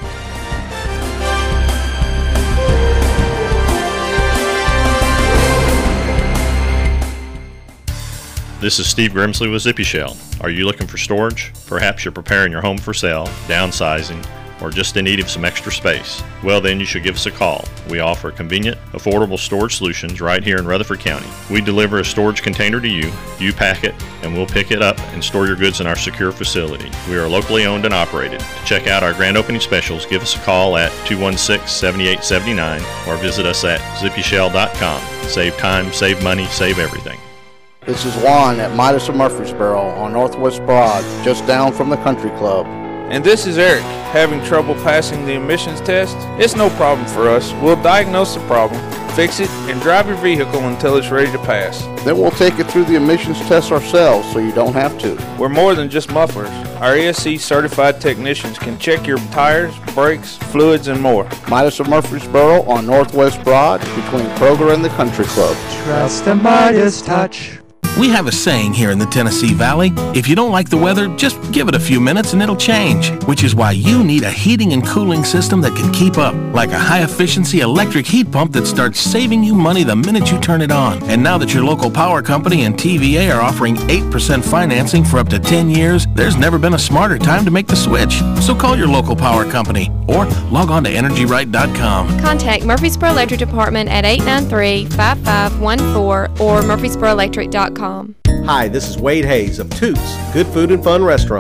This is Steve Grimsley with Zippy Shell. Are you looking for storage? Perhaps you're preparing your home for sale, downsizing, or just in need of some extra space? Well, then you should give us a call. We offer convenient, affordable storage solutions right here in Rutherford County. We deliver a storage container to you, you pack it, and we'll pick it up and store your goods in our secure facility. We are locally owned and operated. To check out our grand opening specials, give us a call at two one six, seven eight seven nine or visit us at zippy shell dot com. Save time, save money, save everything. This is Juan at Midas of Murfreesboro on Northwest Broad, just down from the country club. And this is Eric. Having trouble passing the emissions test? It's no problem for us. We'll diagnose the problem, fix it, and drive your vehicle until it's ready to pass. Then we'll take it through the emissions test ourselves so you don't have to. We're more than just mufflers. Our E S C certified technicians can check your tires, brakes, fluids, and more. Midas of Murfreesboro on Northwest Broad between Kroger and the country club. Trust the Midas touch. We have a saying here in the Tennessee Valley, if you don't like the weather, just give it a few minutes and it'll change, which is why you need a heating and cooling system that can keep up, like a high-efficiency electric heat pump that starts saving you money the minute you turn it on. And now that your local power company and T V A are offering eight percent financing for up to ten years, there's never been a smarter time to make the switch. So call your local power company or log on to energy right dot com. Contact Murfreesboro Electric Department at eight nine three, five five one four or murfreesboro electric dot com. Hi, this is Wade Hayes of Toots Good Food and Fun Restaurant.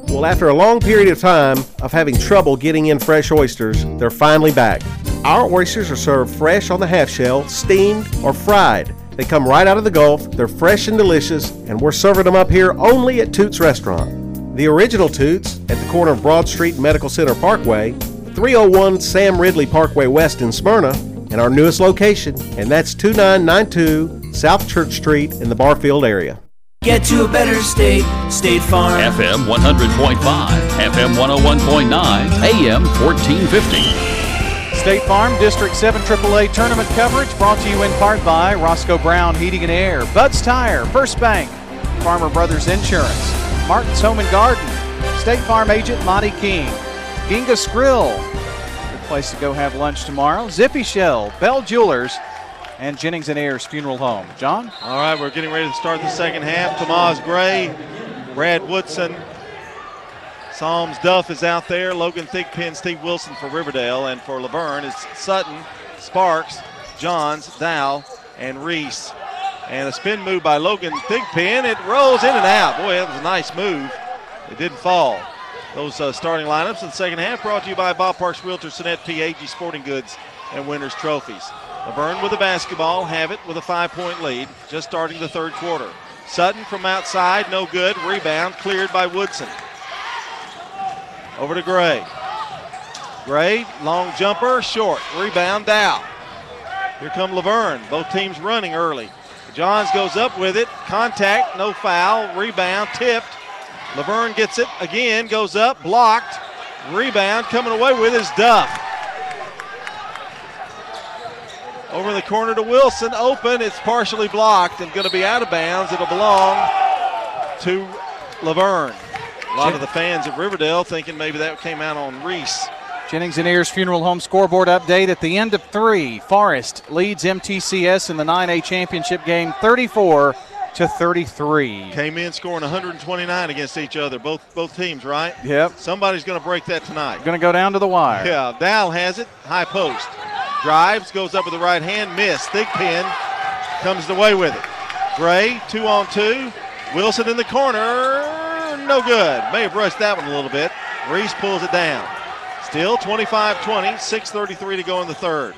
Well, after a long period of time of having trouble getting in fresh oysters, they're finally back. Our oysters are served fresh on the half shell, steamed, or fried. They come right out of the Gulf, they're fresh and delicious, and we're serving them up here only at Toots Restaurant. The original Toots, at the corner of Broad Street and Medical Center Parkway, three oh one Sam Ridley Parkway West in Smyrna, and our newest location, and that's two nine nine two South Church Street in the Barfield area. Get to a better state, State Farm. F M one hundred point five, F M one oh one point nine, A M fourteen fifty. State Farm District seven triple A tournament coverage brought to you in part by Roscoe Brown Heating and Air, Bud's Tire, First Bank, Farmer Brothers Insurance, Martin's Home and Garden, State Farm agent Monty King, Genghis Grill, good place to go have lunch tomorrow, Zippy Shell, Bell Jewelers, and Jennings and Ayers Funeral Home. John? All right, we're getting ready to start the second half. Tomas Gray, Brad Woodson, Psalms Duff is out there. Logan Thigpen, Steve Wilson for Riverdale. And for Laverne is Sutton, Sparks, Johns, Dow, and Reese. And a spin move by Logan Thigpen. It rolls in and out. Boy, that was a nice move. It didn't fall. Those uh, starting lineups in the second half brought to you by Bob Parks Realtor, Sinet P, A G Sporting Goods, and Winners Trophies. Laverne with the basketball, have it with a five-point lead, just starting the third quarter. Sutton from outside, no good. Rebound cleared by Woodson. Over to Gray. Gray, long jumper, short. Rebound, Dow. Here come Laverne. Both teams running early. Johns goes up with it. Contact, no foul. Rebound, tipped. Laverne gets it again, goes up, blocked. Rebound, coming away with is Duff. Over in the corner to Wilson, open, it's partially blocked and going to be out of bounds. It'll belong to Laverne. A lot of the fans of Riverdale thinking maybe that came out on Reese. Jennings and Ayers Funeral Home scoreboard update at the end of three. Forest leads M T C S in the nine A championship game thirty-four to thirty-three. Came in scoring one hundred twenty-nine against each other, both both teams, right? Yep. Somebody's going to break that tonight. Going to go down to the wire. Yeah, Dow has it, high post. Drives, goes up with the right hand, miss. Thigpen comes away with it. Gray, two on two. Wilson in the corner, no good. May have rushed that one a little bit. Reese pulls it down. Still twenty-five twenty, six thirty-three to go in the third.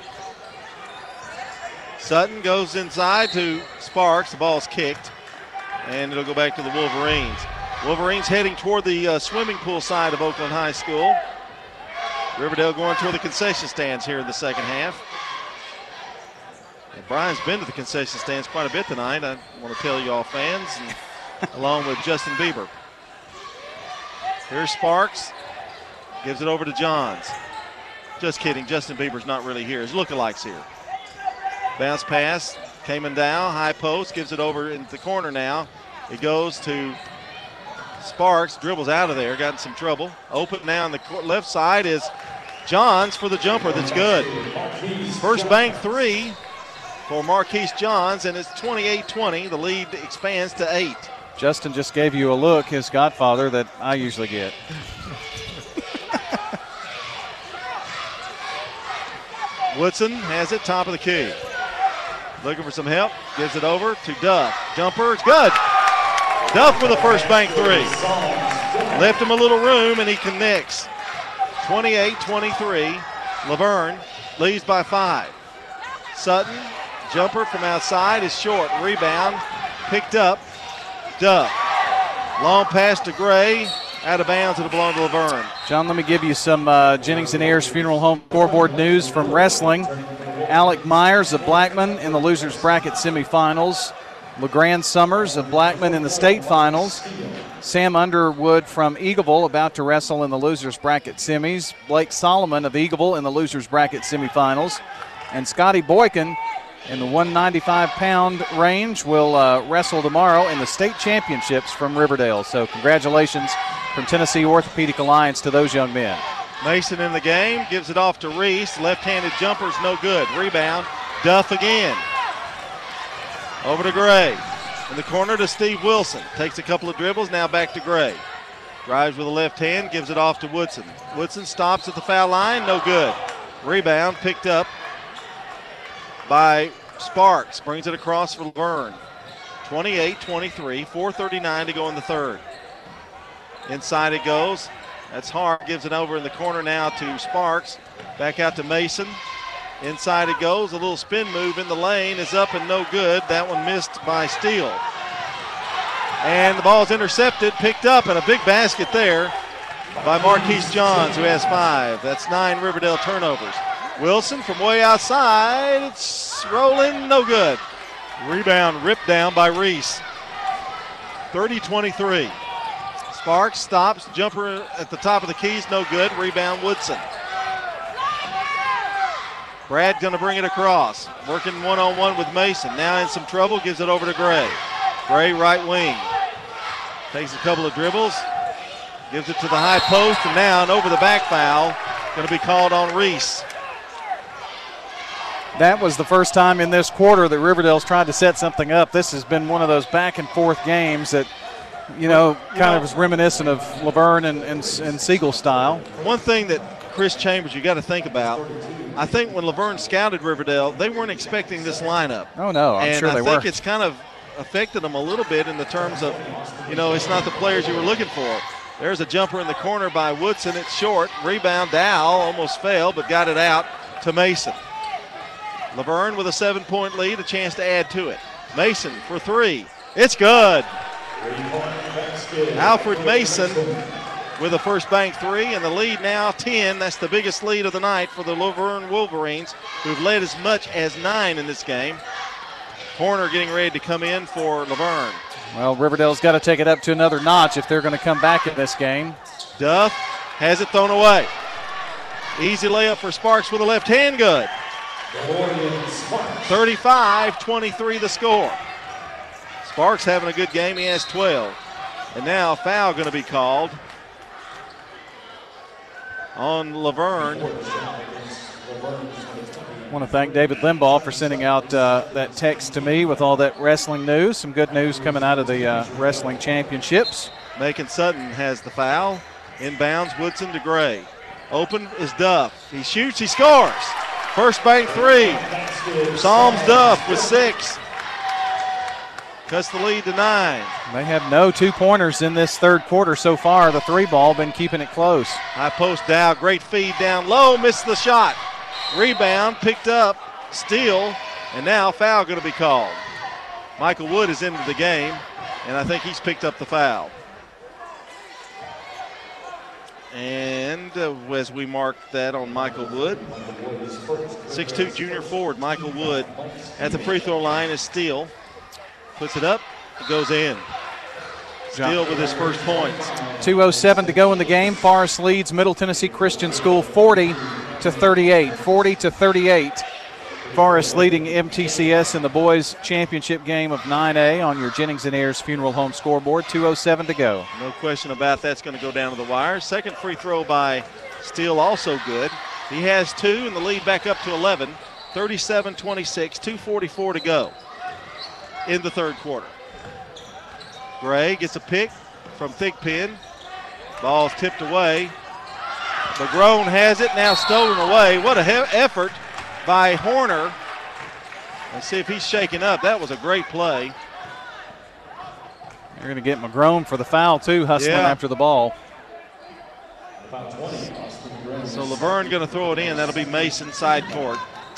Sutton goes inside to Sparks. The ball's kicked, and it'll go back to the Wolverines. Wolverines heading toward the uh, swimming pool side of Oakland High School. Riverdale going toward the concession stands here in the second half. And Brian's been to the concession stands quite a bit tonight, I want to tell you all fans, and along with Justin Bieber. Here's Sparks. Gives it over to Johns. Just kidding, Justin Bieber's not really here. His lookalike's here. Bounce pass, Kamen down, high post, gives it over into the corner now. It goes to Sparks, dribbles out of there, got in some trouble. Open now on the left side is Johns for the jumper that's good. First bank three for Marquise Johns, and it's twenty-eight twenty. The lead expands to eight. Justin just gave you a look, his godfather, that I usually get. Woodson has it, top of the key. Looking for some help, gives it over to Duff. Jumper, it's good. Duff with a first bank three. Left him a little room, and he connects. twenty-eight twenty-three. Laverne leads by five. Sutton, jumper from outside is short. Rebound, picked up. Duff. Long pass to Gray. Out of bounds, it'll belong to Laverne. John, let me give you some uh, Jennings and Ayers Funeral Home scoreboard news from wrestling. Alec Myers of Blackman in the losers bracket semifinals. LeGrand Summers of Blackman in the state finals. Sam Underwood from Eagleville about to wrestle in the losers bracket semis. Blake Solomon of Eagleville in the losers bracket semifinals. And Scotty Boykin in the one ninety-five pound range will uh, wrestle tomorrow in the state championships from Riverdale. So congratulations from Tennessee Orthopedic Alliance to those young men. Mason in the game, gives it off to Reese. Left-handed jumper's no good. Rebound, Duff again. Over to Gray. In the corner to Steve Wilson. Takes a couple of dribbles, now back to Gray. Drives with the left hand, gives it off to Woodson. Woodson stops at the foul line, no good. Rebound picked up by Sparks. Brings it across for Laverne. twenty-eight twenty-three, four thirty-nine to go in the third. Inside it goes. That's Hart. Gives it over in the corner now to Sparks. Back out to Mason. Inside it goes. A little spin move in the lane is up and no good. That one missed by Steele. And the ball is intercepted, picked up, and a big basket there by Marquise Johns, who has five. That's nine Riverdale turnovers. Wilson from way outside. It's rolling, no good. Rebound ripped down by Reese. thirty twenty-three. Sparks stops, jumper at the top of the keys, no good. Rebound Woodson. Brad going to bring it across. Working one-on-one with Mason. Now in some trouble, gives it over to Gray. Gray right wing. Takes a couple of dribbles. Gives it to the high post and now an over the back foul. Going to be called on Reese. That was the first time in this quarter that Riverdale's tried to set something up. This has been one of those back and forth games that, you know, kind you know, of is reminiscent of Laverne and, and, and Siegel style. One thing that Chris Chambers, you got to think about, I think when Laverne scouted Riverdale, they weren't expecting this lineup. Oh, no, I'm and sure I they were. I think were. it's kind of affected them a little bit in the terms of, you know, it's not the players you were looking for. There's a jumper in the corner by Woodson. It's short. Rebound, Dow almost failed, but got it out to Mason. Laverne with a seven-point lead, a chance to add to it. Mason for three. It's good. Alfred Mason with a first bank three, and the lead now ten. That's the biggest lead of the night for the Laverne Wolverines, who've led as much as nine in this game. Horner getting ready to come in for Laverne. Well, Riverdale's got to take it up to another notch if they're going to come back in this game. Duff has it thrown away. Easy layup for Sparks with a left hand, good. thirty-five twenty-three the score. Sparks having a good game. He has twelve. And now a foul going to be called on Laverne. I want to thank David Limbaugh for sending out uh, that text to me with all that wrestling news. Some good news coming out of the uh, wrestling championships. Macon Sutton has the foul. Inbounds, Woodson to Gray. Open is Duff. He shoots, he scores. First bank three. Psalms Duff with six. Cuts the lead to nine. They have no two-pointers in this third quarter so far. The three ball been keeping it close. High post Dow, great feed down low, missed the shot. Rebound, picked up, steal, and now foul going to be called. Michael Wood is into the game, and I think he's picked up the foul. And uh, as we mark that on Michael Wood, six two junior forward Michael Wood at the free throw line is Steele. Puts it up, it goes in. Steele with his first points. two oh seven to go in the game. Forest leads Middle Tennessee Christian School forty to thirty-eight. forty to thirty-eight. Forest leading M T C S in the boys championship game of nine A on your Jennings and Ayers Funeral Home scoreboard. two oh seven to go. No question about that's going to go down to the wire. Second free throw by Steele also good. He has two and the lead back up to eleven. thirty-seven twenty-six, two forty-four to go in the third quarter. Gray gets a pick from Thigpen. Ball's tipped away. McGrone has it, now stolen away. What a he- effort by Horner. Let's see if he's shaken up. That was a great play. You're going to get McGrone for the foul, too, hustling yeah. after the ball. So Laverne going to throw it in. That'll be Mason side court.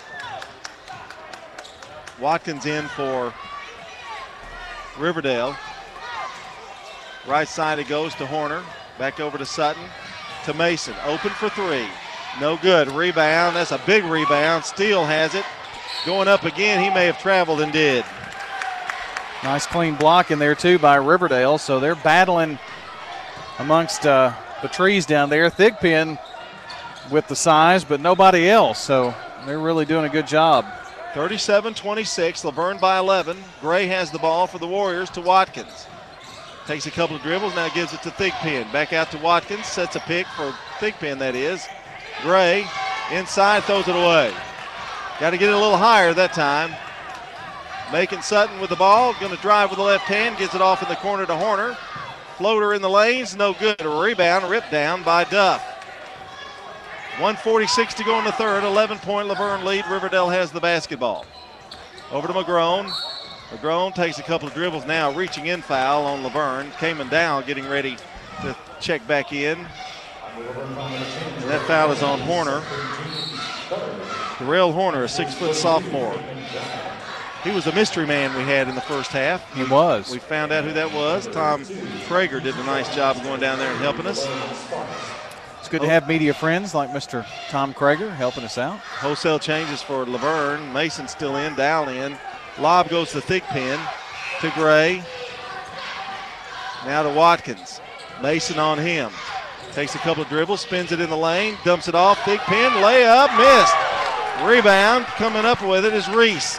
Watkins in for Riverdale. Right side it goes to Horner. Back over to Sutton. To Mason. Open for three. No good. Rebound. That's a big rebound. Steele has it. Going up again. He may have traveled and did. Nice clean block in there, too, by Riverdale. So they're battling amongst uh, the trees down there. Thigpen with the size, but nobody else. So they're really doing a good job. thirty-seven twenty-six. Laverne by eleven. Gray has the ball for the Warriors to Watkins. Takes a couple of dribbles, now gives it to Thigpen. Back out to Watkins, sets a pick for Thigpen, that is. Gray, inside, throws it away. Got to get it a little higher that time. Macon Sutton with the ball, going to drive with the left hand, gets it off in the corner to Horner. Floater in the lanes, no good. A rebound, ripped down by Duff. one forty-six to go in the third, eleven-point Laverne lead. Riverdale has the basketball. Over to McGrone. McGrone takes a couple of dribbles now, reaching in foul on Laverne. Kamen Dow getting ready to check back in. And that foul is on Horner. Darrell Horner, a six-foot sophomore. He was the mystery man we had in the first half. He was. We found out who that was. Tom Prager did a nice job of going down there and helping us. It's good to have media friends like Mister Tom Krager helping us out. Wholesale changes for Laverne. Mason still in, Dow in. Lob goes to Thigpen, to Gray. Now to Watkins. Mason on him. Takes a couple of dribbles, spins it in the lane, dumps it off. Thigpen, layup, missed. Rebound, coming up with it is Reese.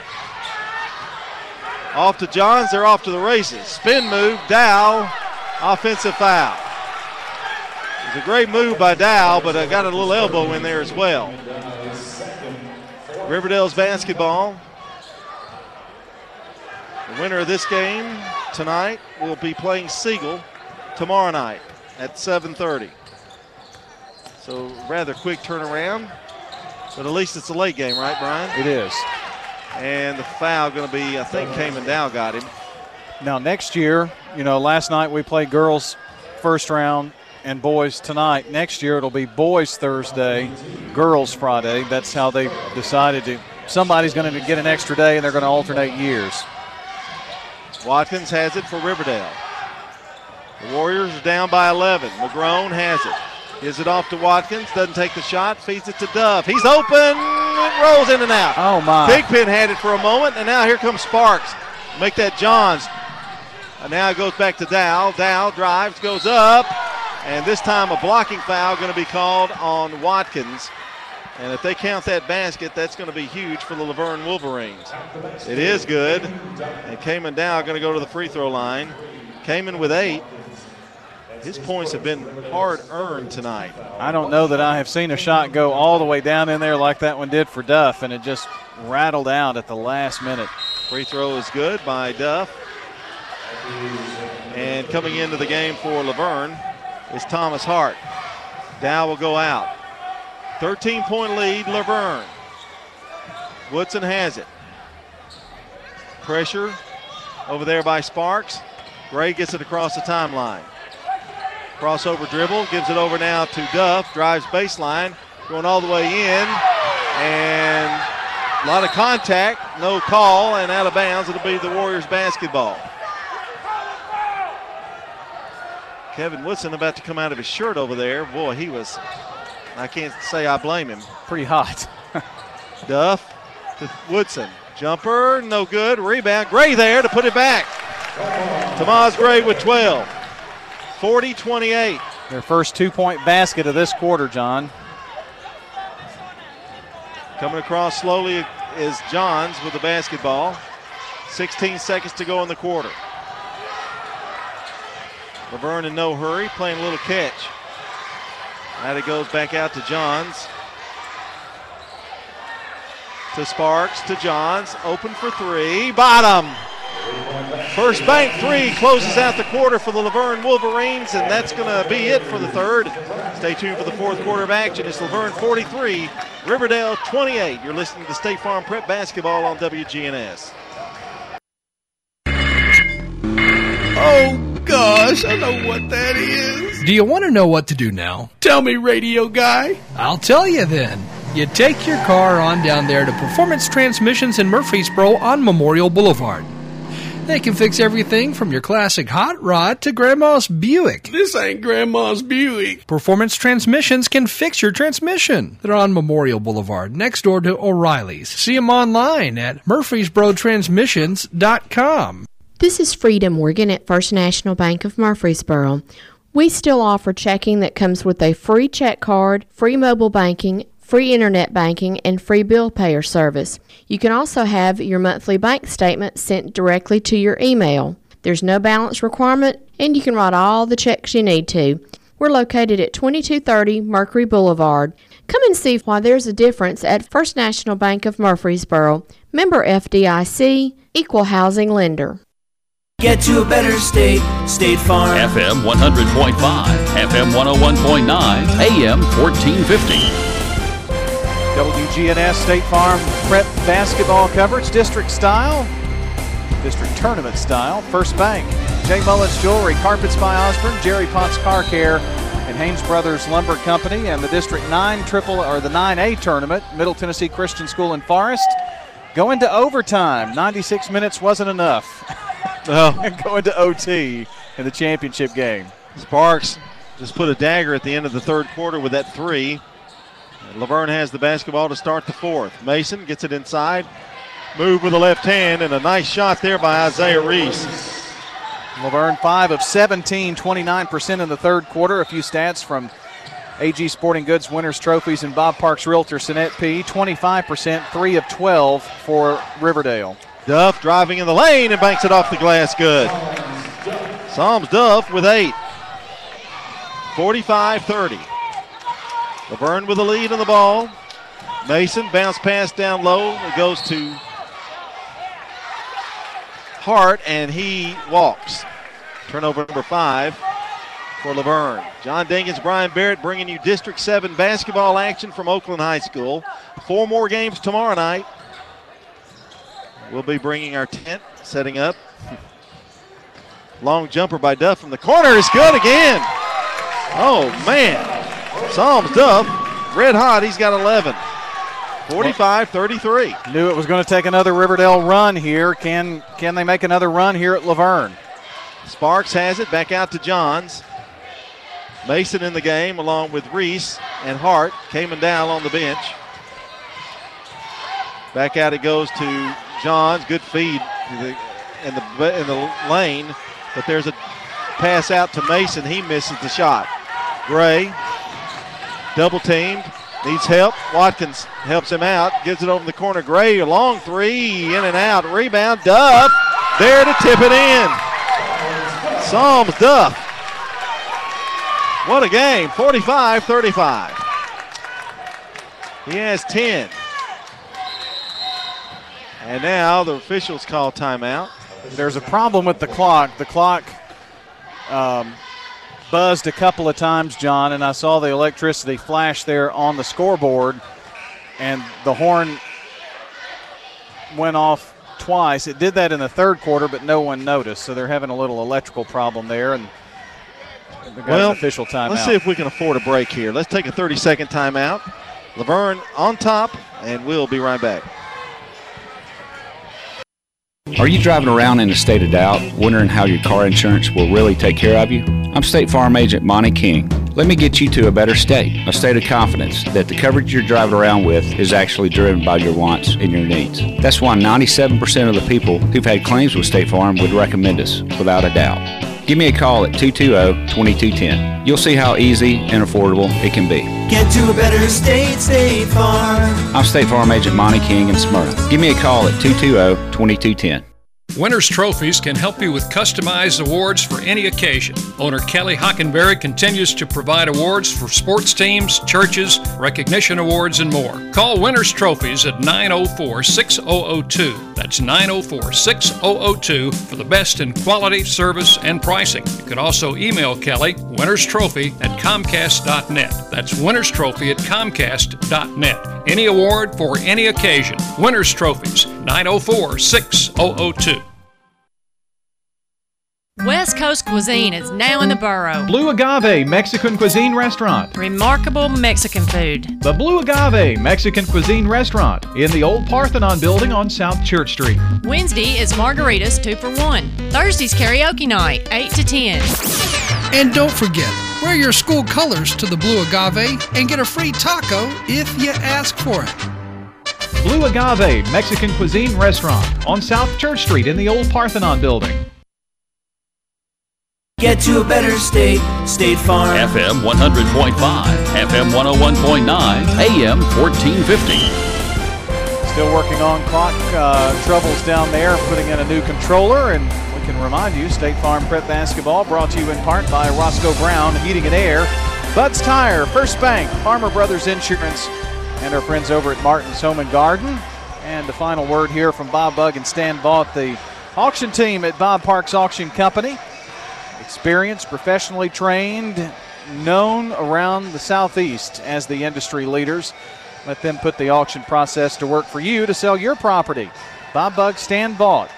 Off to Johns, they're off to the races. Spin move, Dow, offensive foul. It was a great move by Dow, but I got a little elbow in there as well. Riverdale's basketball. The winner of this game tonight will be playing Siegel tomorrow night at seven thirty. So rather quick turnaround, but at least it's a late game, right, Brian? It is. And the foul going to be, I think Cayman Dow got him. Now next year, you know, last night we played girls first round and boys tonight. Next year it'll be boys Thursday, girls Friday. That's how they decided to. Somebody's going to get an extra day and they're going to alternate years. Watkins has it for Riverdale. The Warriors are down by eleven. McGrone has it. Gives it off to Watkins. Doesn't take the shot. Feeds it to Duff. He's open. It rolls in and out. Oh, my. Thigpen had it for a moment, and now here comes Sparks. Make that Johns. And now it goes back to Dow. Dow drives, goes up. And this time a blocking foul going to be called on Watkins. And if they count that basket, that's going to be huge for the Laverne Wolverines. It is good. And Cayman Dow going to go to the free throw line. Cayman with eight. His points have been hard-earned tonight. I don't know that I have seen a shot go all the way down in there like that one did for Duff, and it just rattled out at the last minute. Free throw is good by Duff. And coming into the game for Laverne is Thomas Hart. Dow will go out. thirteen-point lead, Laverne. Woodson has it. Pressure over there by Sparks. Gray gets it across the timeline. Crossover dribble, gives it over now to Duff, drives baseline, going all the way in, and a lot of contact, no call, and out of bounds. It'll be the Warriors basketball. Kevin Woodson about to come out of his shirt over there. Boy, he was, I can't say I blame him. Pretty hot. Duff to Woodson. Jumper, no good. Rebound. Gray there to put it back. Tomas Gray with twelve. forty twenty-eight. Their first two-point basket of this quarter, John. Coming across slowly is Johns with the basketball. sixteen seconds to go in the quarter. Laverne in no hurry, playing a little catch. Now it goes back out to Johns. To Sparks, to Johns. Open for three. Bottom. First bank three closes out the quarter for the Laverne Wolverines, and that's going to be it for the third. Stay tuned for the fourth quarter of action. It's Laverne forty-three, Riverdale twenty-eight. You're listening to State Farm Prep Basketball on W G N S. Oh, gosh, I know what that is. Do you want to know what to do now? Tell me, radio guy. I'll tell you then. You take your car on down there to Performance Transmissions in Murfreesboro on Memorial Boulevard. They can fix everything from your classic hot rod to Grandma's Buick. This ain't Grandma's Buick. Performance Transmissions can fix your transmission. They're on Memorial Boulevard, next door to O'Reilly's. See them online at murfreesboro transmissions dot com. This is Frida Morgan at First National Bank of Murfreesboro. We still offer checking that comes with a free check card, free mobile banking, free internet banking, and free bill payer service. You can also have your monthly bank statement sent directly to your email. There's no balance requirement, and you can write all the checks you need to. We're located at twenty-two thirty Mercury Boulevard. Come and see why there's a difference at First National Bank of Murfreesboro. Member F D I C, Equal Housing Lender. Get to a better state, State Farm. F M one hundred point five, F M one oh one point nine, A M fourteen fifty. W G N S State Farm Prep Basketball coverage, district style, district tournament style. First Bank Jay Mullins Jewelry, Carpets by Osborne, Jerry Potts Car Care, and Haynes Brothers Lumber Company, and the District nine triple or the nine A tournament, Middle Tennessee Christian School in Forest, going to overtime. ninety-six minutes wasn't enough. Well, going to O T in the championship game. Sparks just put a dagger at the end of the third quarter with that three. And Laverne has the basketball to start the fourth. Mason gets it inside, move with the left hand, and a nice shot there by Isaiah Reese. Laverne five of seventeen, twenty-nine percent in the third quarter. A few stats from A G Sporting Goods Winners Trophies and Bob Parks Realtor Sinet P. twenty-five percent, three of twelve for Riverdale. Duff driving in the lane and banks it off the glass. Good. Psalms Duff with eight. forty-five thirty. Laverne with the lead in the ball. Mason bounce pass down low. It goes to Hart, and he walks. Turnover number five for Laverne. John Dinkins, Brian Barrett bringing you District seven basketball action from Oakland High School. Four more games tomorrow night. We'll be bringing our tent, setting up. Long jumper by Duff from the corner is good again. Oh, man. Psalms Duff, red hot. He's got eleven. forty-five thirty-three. Knew it was going to take another Riverdale run here. Can can they make another run here at Laverne? Sparks has it back out to Johns. Mason in the game along with Reese and Hart. Kamen Dow on the bench. Back out it goes to Johns. Good feed in the, in the lane. But there's a pass out to Mason. He misses the shot. Gray double teamed. Needs help. Watkins helps him out. Gives it over in the corner. Gray, a long three. In and out. Rebound. Duff. There to tip it in. Psalms Duff. What a game. forty-five thirty-five. He has ten. And now the officials call timeout. There's a problem with the clock. The clock um, buzzed a couple of times, John, and I saw the electricity flash there on the scoreboard, and the horn went off twice. It did that in the third quarter, but no one noticed, so they're having a little electrical problem there, and they got well, an official timeout. Let's see if we can afford a break here. Let's take a thirty-second timeout. Laverne on top, and we'll be right back. Are you driving around in a state of doubt, wondering how your car insurance will really take care of you? I'm State Farm Agent Monty King. Let me get you to a better state, a state of confidence that the coverage you're driving around with is actually driven by your wants and your needs. That's why ninety-seven percent of the people who've had claims with State Farm would recommend us, without a doubt. Give me a call at two two zero, two two one zero. You'll see how easy and affordable it can be. Get to a better state, State Farm. I'm State Farm Agent Monty King in Smyrna. Give me a call at two two zero, two two one zero. Winners Trophies can help you with customized awards for any occasion. Owner Kelly Hockenberry continues to provide awards for sports teams, churches, recognition awards, and more. Call Winners Trophies at nine oh four, six oh oh two. That's nine oh four, six oh oh two for the best in quality, service, and pricing. You can also email Kelly, Winners Trophy at comcast dot net. That's Winners Trophy at comcast dot net. Any award for any occasion. Winners Trophies, nine oh four, six oh oh two. West Coast Cuisine is now in the borough. Blue Agave Mexican Cuisine Restaurant. Remarkable Mexican food. The Blue Agave Mexican Cuisine Restaurant in the old Parthenon building on South Church Street. Wednesday is margaritas two for one. Thursday's karaoke night, eight to ten. And don't forget, wear your school colors to the Blue Agave and get a free taco if you ask for it. Blue Agave Mexican Cuisine Restaurant on South Church Street in the old Parthenon building. Get to a better state, State Farm. F M one hundred point five, F M one oh one point nine, A M fourteen fifty. Still working on clock uh, troubles down there, putting in a new controller, and we can remind you, State Farm Prep Basketball brought to you in part by Roscoe Brown Heating and Air, Bud's Tire, First Bank, Farmer Brothers Insurance, and our friends over at Martin's Home and Garden. And the final word here from Bob Bugg and Stan Vaught, the auction team at Bob Parks Auction Company. Experienced, professionally trained, known around the Southeast as the industry leaders. Let them put the auction process to work for you to sell your property. Bob Bugg, Stan Vaught,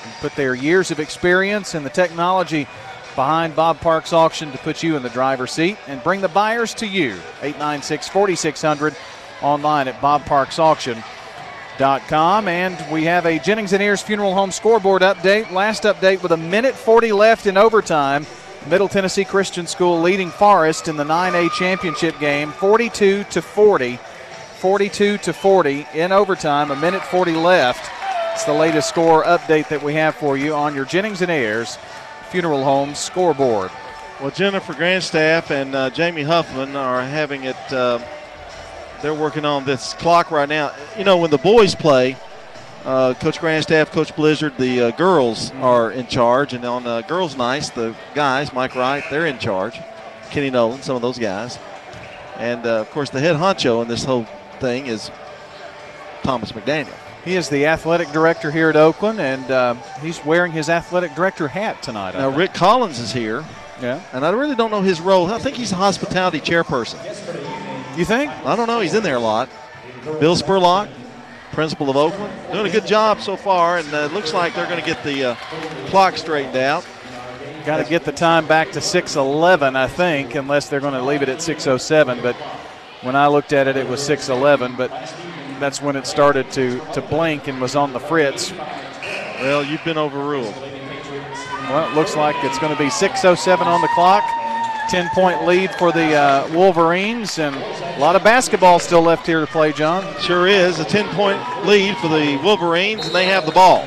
and put their years of experience and the technology behind Bob Parks Auction to put you in the driver's seat and bring the buyers to you. eight nine six, four six zero zero online at bob parks auction dot com. And we have a Jennings and Ayers Funeral Home scoreboard update. Last update with a minute forty left in overtime. Middle Tennessee Christian School leading Forest in the nine A championship game, forty-two to forty. forty-two to forty in overtime, a minute forty left. It's the latest score update that we have for you on your Jennings and Ayers Funeral Home scoreboard. Well, Jennifer Grandstaff and uh, Jamie Huffman are having it. Uh, they're working on this clock right now. You know, when the boys play, uh, Coach Grandstaff, Coach Blizzard, the uh, girls are in charge. And on uh, girls' nights, the guys, Mike Wright, they're in charge. Kenny Nolan, some of those guys. And, uh, of course, the head honcho in this whole thing is Thomas McDaniel. He is the athletic director here at Oakland, and uh, he's wearing his athletic director hat tonight. Now, Rick Collins is here. Yeah. And I really don't know his role. I think he's a hospitality chairperson. You think? I don't know. He's in there a lot. Bill Spurlock, principal of Oakland, doing a good job so far, and uh, it looks like they're going to get the uh, clock straightened out. Got to get the time back to six eleven, I think, unless they're going to leave it at six oh seven. But when I looked at it, it was six eleven. But that's when it started to, to blink and was on the fritz. Well, you've been overruled. Well, it looks like it's going to be six oh seven on the clock. ten-point lead for the uh, Wolverines, and a lot of basketball still left here to play, John. Sure is. A ten-point lead for the Wolverines, and they have the ball.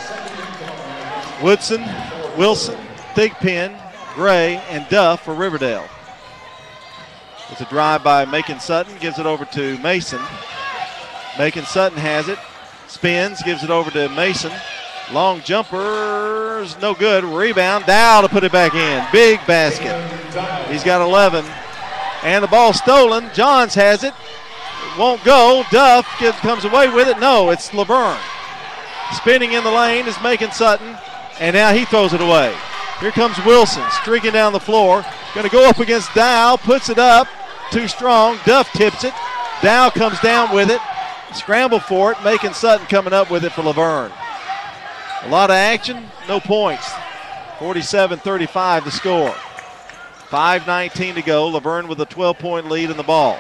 Woodson, Wilson, Thigpen, Gray, and Duff for Riverdale. It's a drive by Macon Sutton, gives it over to Mason. Macon Sutton has it, spins, gives it over to Mason. Long jumpers, no good. Rebound, Dow to put it back in. Big basket. He's got eleven. And the ball stolen. Johns has it. Won't go. Duff gets, comes away with it. No, it's Laverne. Spinning in the lane is Macon Sutton. And now he throws it away. Here comes Wilson, streaking down the floor. Going to go up against Dow. Puts it up. Too strong. Duff tips it. Dow comes down with it. Scramble for it. Macon Sutton coming up with it for Laverne. A lot of action, no points. forty-seven thirty-five the score. five nineteen to go. Laverne with a twelve-point lead in the ball.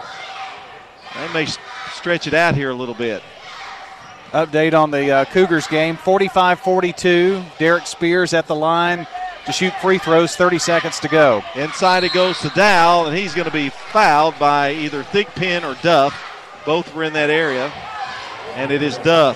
They may stretch it out here a little bit. Update on the uh, Cougars game, forty-five forty-two. Derek Spears at the line to shoot free throws, thirty seconds to go. Inside it goes to Dow, and he's going to be fouled by either Thigpen or Duff. Both were in that area, and it is Duff.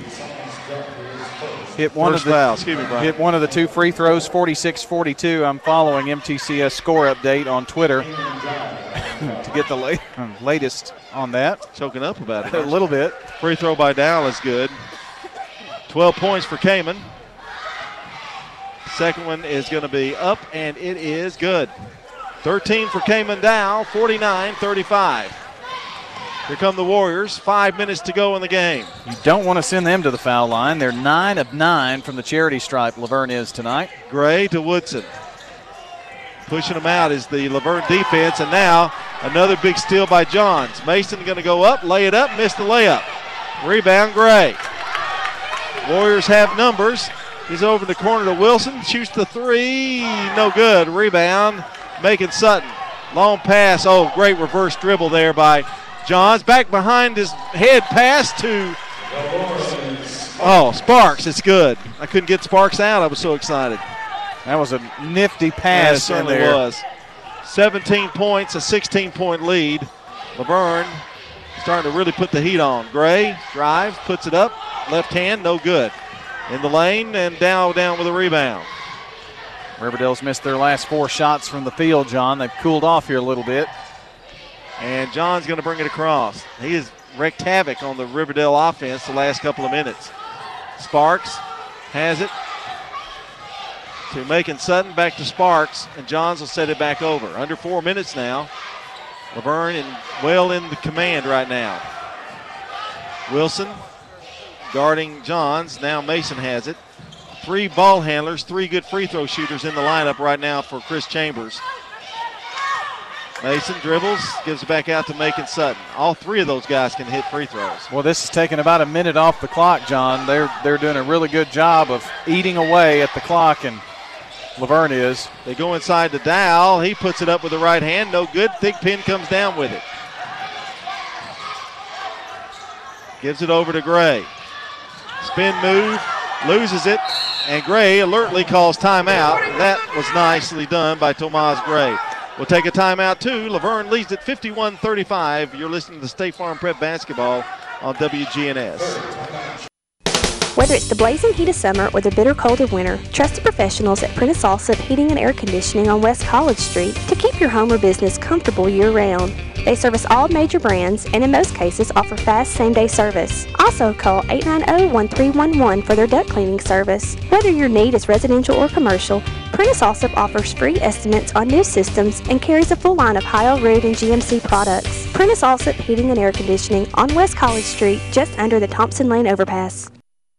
Hit one, First of the, foul. Excuse me, Brian. hit one of the two free throws, forty-six forty-two. I'm following M T C S score update on Twitter to get the late, latest on that. Choking up about it. A little bit. Free throw by Dow is good. twelve points for Kamen. Second one is going to be up, and it is good. thirteen for Kamen Dow, forty-nine thirty-five. Here come the Warriors. Five minutes to go in the game. You don't want to send them to the foul line. They're nine of nine from the charity stripe, Laverne is tonight. Gray to Woodson. Pushing them out is the Laverne defense, and now another big steal by Johns. Mason going to go up, lay it up, missed the layup. Rebound, Gray. Warriors have numbers. He's over in the corner to Wilson, shoots the three, no good. Rebound, Macon Sutton. Long pass, oh, great reverse dribble there by Johns. Back behind his head pass to, oh, Sparks. It's good. I couldn't get Sparks out. I was so excited. That was a nifty pass. Yeah, it certainly in there. was. seventeen points, a sixteen-point lead. Laverne starting to really put the heat on. Gray drives, puts it up. Left hand, no good. In the lane, and Dow down with a rebound. Riverdale's missed their last four shots from the field, John. They've cooled off here a little bit. And John's going to bring it across. He has wreaked havoc on the Riverdale offense the last couple of minutes. Sparks has it to Macon Sutton, back to Sparks, and Johns will set it back over. Under four minutes now. Laverne and well in the command right now. Wilson guarding Johns. Now Mason has it. Three ball handlers, three good free throw shooters in the lineup right now for Chris Chambers. Mason dribbles, gives it back out to Macon Sutton. All three of those guys can hit free throws. Well, this is taking about a minute off the clock, John. They're they're doing a really good job of eating away at the clock, and Laverne is. They go inside to Dow. He puts it up with the right hand. No good. Thigpen comes down with it. Gives it over to Gray. Spin move, loses it, and Gray alertly calls timeout. That was nicely done by Tomas Gray. We'll take a timeout too. Laverne leads at fifty-one thirty-five. You're listening to State Farm Prep Basketball on W G N S. Whether it's the blazing heat of summer or the bitter cold of winter, trust the professionals at Prentice Allsup Heating and Air Conditioning on West College Street to keep your home or business comfortable year-round. They service all major brands and in most cases offer fast same-day service. Also call eight nine zero, one three one one for their duct cleaning service. Whether your need is residential or commercial, Prentice Allsup offers free estimates on new systems and carries a full line of Heil, Ruud, and G M C products. Prentice Allsup Heating and Air Conditioning on West College Street, just under the Thompson Lane overpass.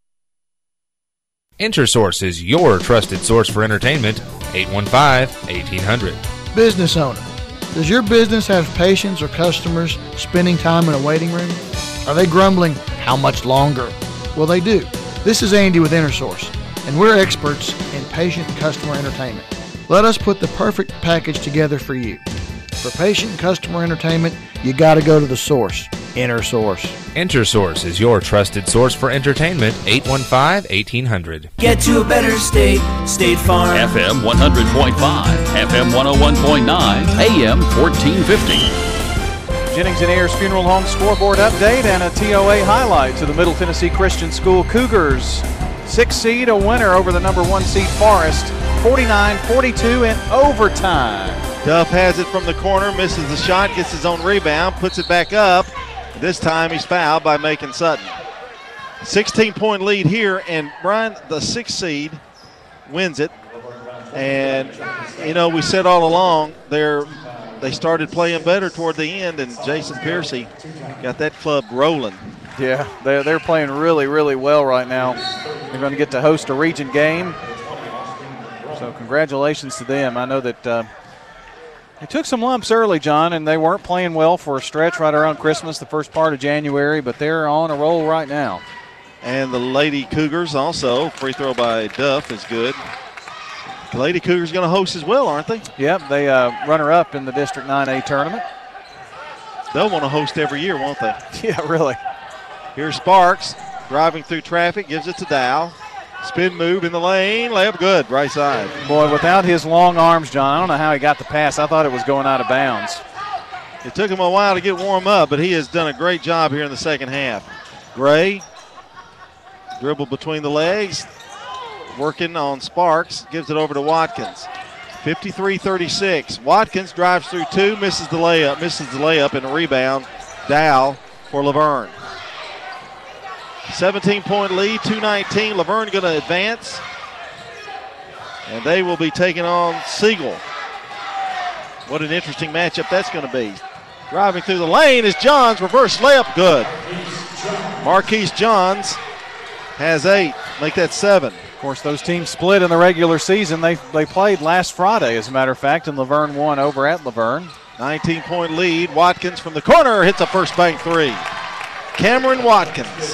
InterSource is your trusted source for entertainment. eight one five, eighteen hundred. Business owner. Does your business have patients or customers spending time in a waiting room? Are they grumbling, how much longer? Well, they do. This is Andy with InterSource, and we're experts in patient and customer entertainment. Let us put the perfect package together for you. For patient and customer entertainment, you got to go to the source, InterSource. InterSource is your trusted source for entertainment. eight one five, eighteen hundred. Get to a better state, State Farm. F M one hundred point five, F M one oh one point nine, A M fourteen fifty. Jennings and Ayers Funeral Home scoreboard update and a T O A highlight to the Middle Tennessee Christian School Cougars. Six seed, a winner over the number one seed Forest, forty-nine forty-two in overtime. Duff has it from the corner, misses the shot, gets his own rebound, puts it back up. This time he's fouled by Macon Sutton. sixteen-point lead here, and Brian, the sixth seed, wins it. And, you know, we said all along, they're, they started playing better toward the end, and Jason Piercy got that club rolling. Yeah, they're, they're playing really, really well right now. They're going to get to host a region game. So congratulations to them. I know that uh, they took some lumps early, John, and they weren't playing well for a stretch right around Christmas, the first part of January, but they're on a roll right now. And the Lady Cougars also, free throw by Duff is good. The Lady Cougars going to host as well, aren't they? Yep, they uh, runner-up in the District nine A tournament. They'll want to host every year, won't they? Yeah, really. Here's Sparks driving through traffic, gives it to Dow. Spin move in the lane, layup good, right side. Boy, without his long arms, John, I don't know how he got the pass. I thought it was going out of bounds. It took him a while to get warm up, but he has done a great job here in the second half. Gray, dribble between the legs, working on Sparks, gives it over to Watkins. fifty-three thirty-six. Watkins drives through two, misses the layup, misses the layup, and a rebound. Dow for Laverne. seventeen-point lead, two nineteen. Laverne going to advance. And they will be taking on Siegel. What an interesting matchup that's going to be. Driving through the lane is Johns. Reverse layup, good. Marquise Johns has eight. Make that seven. Of course, those teams split in the regular season. They, they played last Friday, as a matter of fact, and Laverne won over at Laverne. nineteen-point lead. Watkins from the corner hits a first bank three. Cameron Watkins.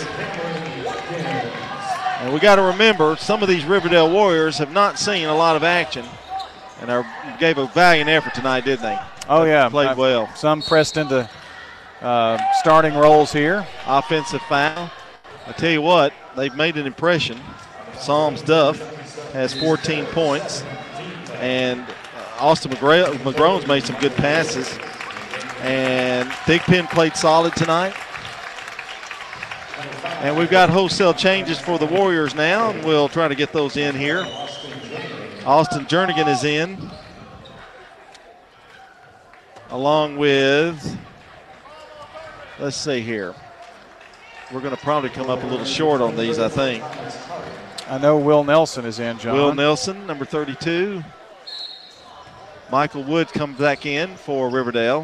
And we got to remember, some of these Riverdale Warriors have not seen a lot of action and are, gave a valiant effort tonight, didn't they? Oh, yeah. Played I've, well. Some pressed into uh, starting roles here. Offensive foul. I tell you what, they've made an impression. Psalms Duff has fourteen points, and Austin McGra- McGrone's made some good passes. And Thigpen played solid tonight. And we've got wholesale changes for the Warriors now, and we'll try to get those in here. Austin Jernigan is in, along with, let's see here. We're going to probably come up a little short on these, I think. I know Will Nelson is in, John. Will Nelson, number thirty-two. Michael Wood comes back in for Riverdale.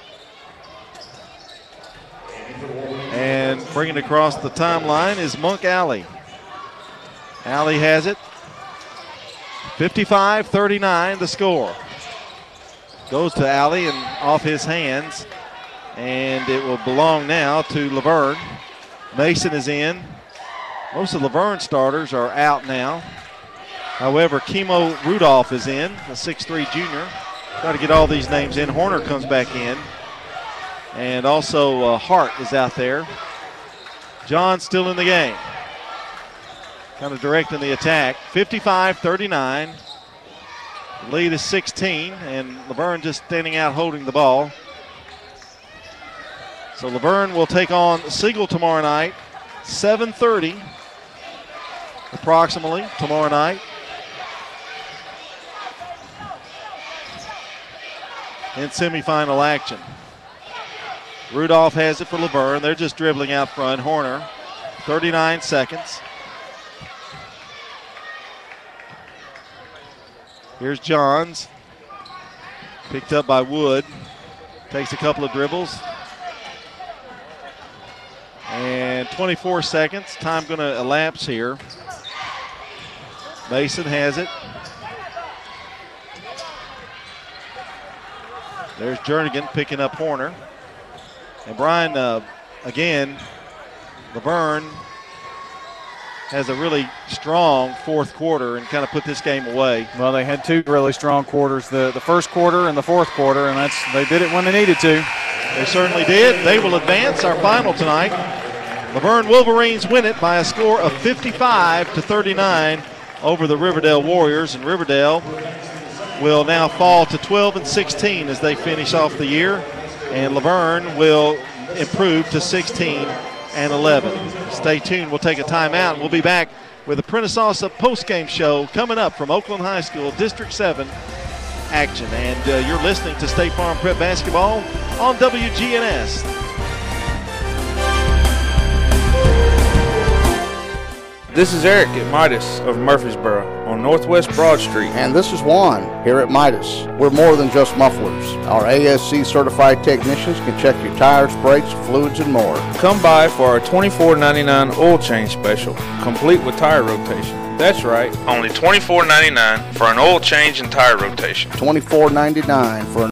And bringing across the timeline is Monk Alley. Alley has it. fifty-five thirty-nine the score. Goes to Alley and off his hands. And it will belong now to Laverne. Mason is in. Most of Laverne's starters are out now. However, Kimo Rudolph is in, a six three junior. Try to get all these names in. Horner comes back in. And also uh, Hart is out there. John still in the game. Kind of directing the attack. fifty-five thirty-nine. The lead is sixteen, and Laverne just standing out holding the ball. So Laverne will take on Siegel tomorrow night, seven thirty approximately tomorrow night. In semifinal action. Rudolph has it for Laverne. They're just dribbling out front. Horner, thirty-nine seconds. Here's Johns. Picked up by Wood. Takes a couple of dribbles. And twenty-four seconds. Time going to elapse here. Mason has it. There's Jernigan picking up Horner. And Brian, uh, again, Laverne has a really strong fourth quarter and kind of put this game away. Well, they had two really strong quarters, the, the first quarter and the fourth quarter, and that's they did it when they needed to. They certainly did. They will advance our final tonight. Laverne Wolverines win it by a score of fifty-five to thirty-nine over the Riverdale Warriors, and Riverdale will now fall to twelve and sixteen as they finish off the year, and Laverne will improve to sixteen and eleven. Stay tuned. We'll take a timeout. We'll be back with the Prentice Salsa postgame show coming up from Oakland High School District seven action. And uh, you're listening to State Farm Prep Basketball on W G N S. This is Eric at Midas of Murfreesboro on Northwest Broad Street. And this is Juan here at Midas. We're more than just mufflers. Our A S C certified technicians can check your tires, brakes, fluids, and more. Come by for our twenty-four ninety-nine oil change special, complete with tire rotation. That's right, only twenty-four ninety-nine for an oil change and tire rotation. twenty-four ninety-nine for an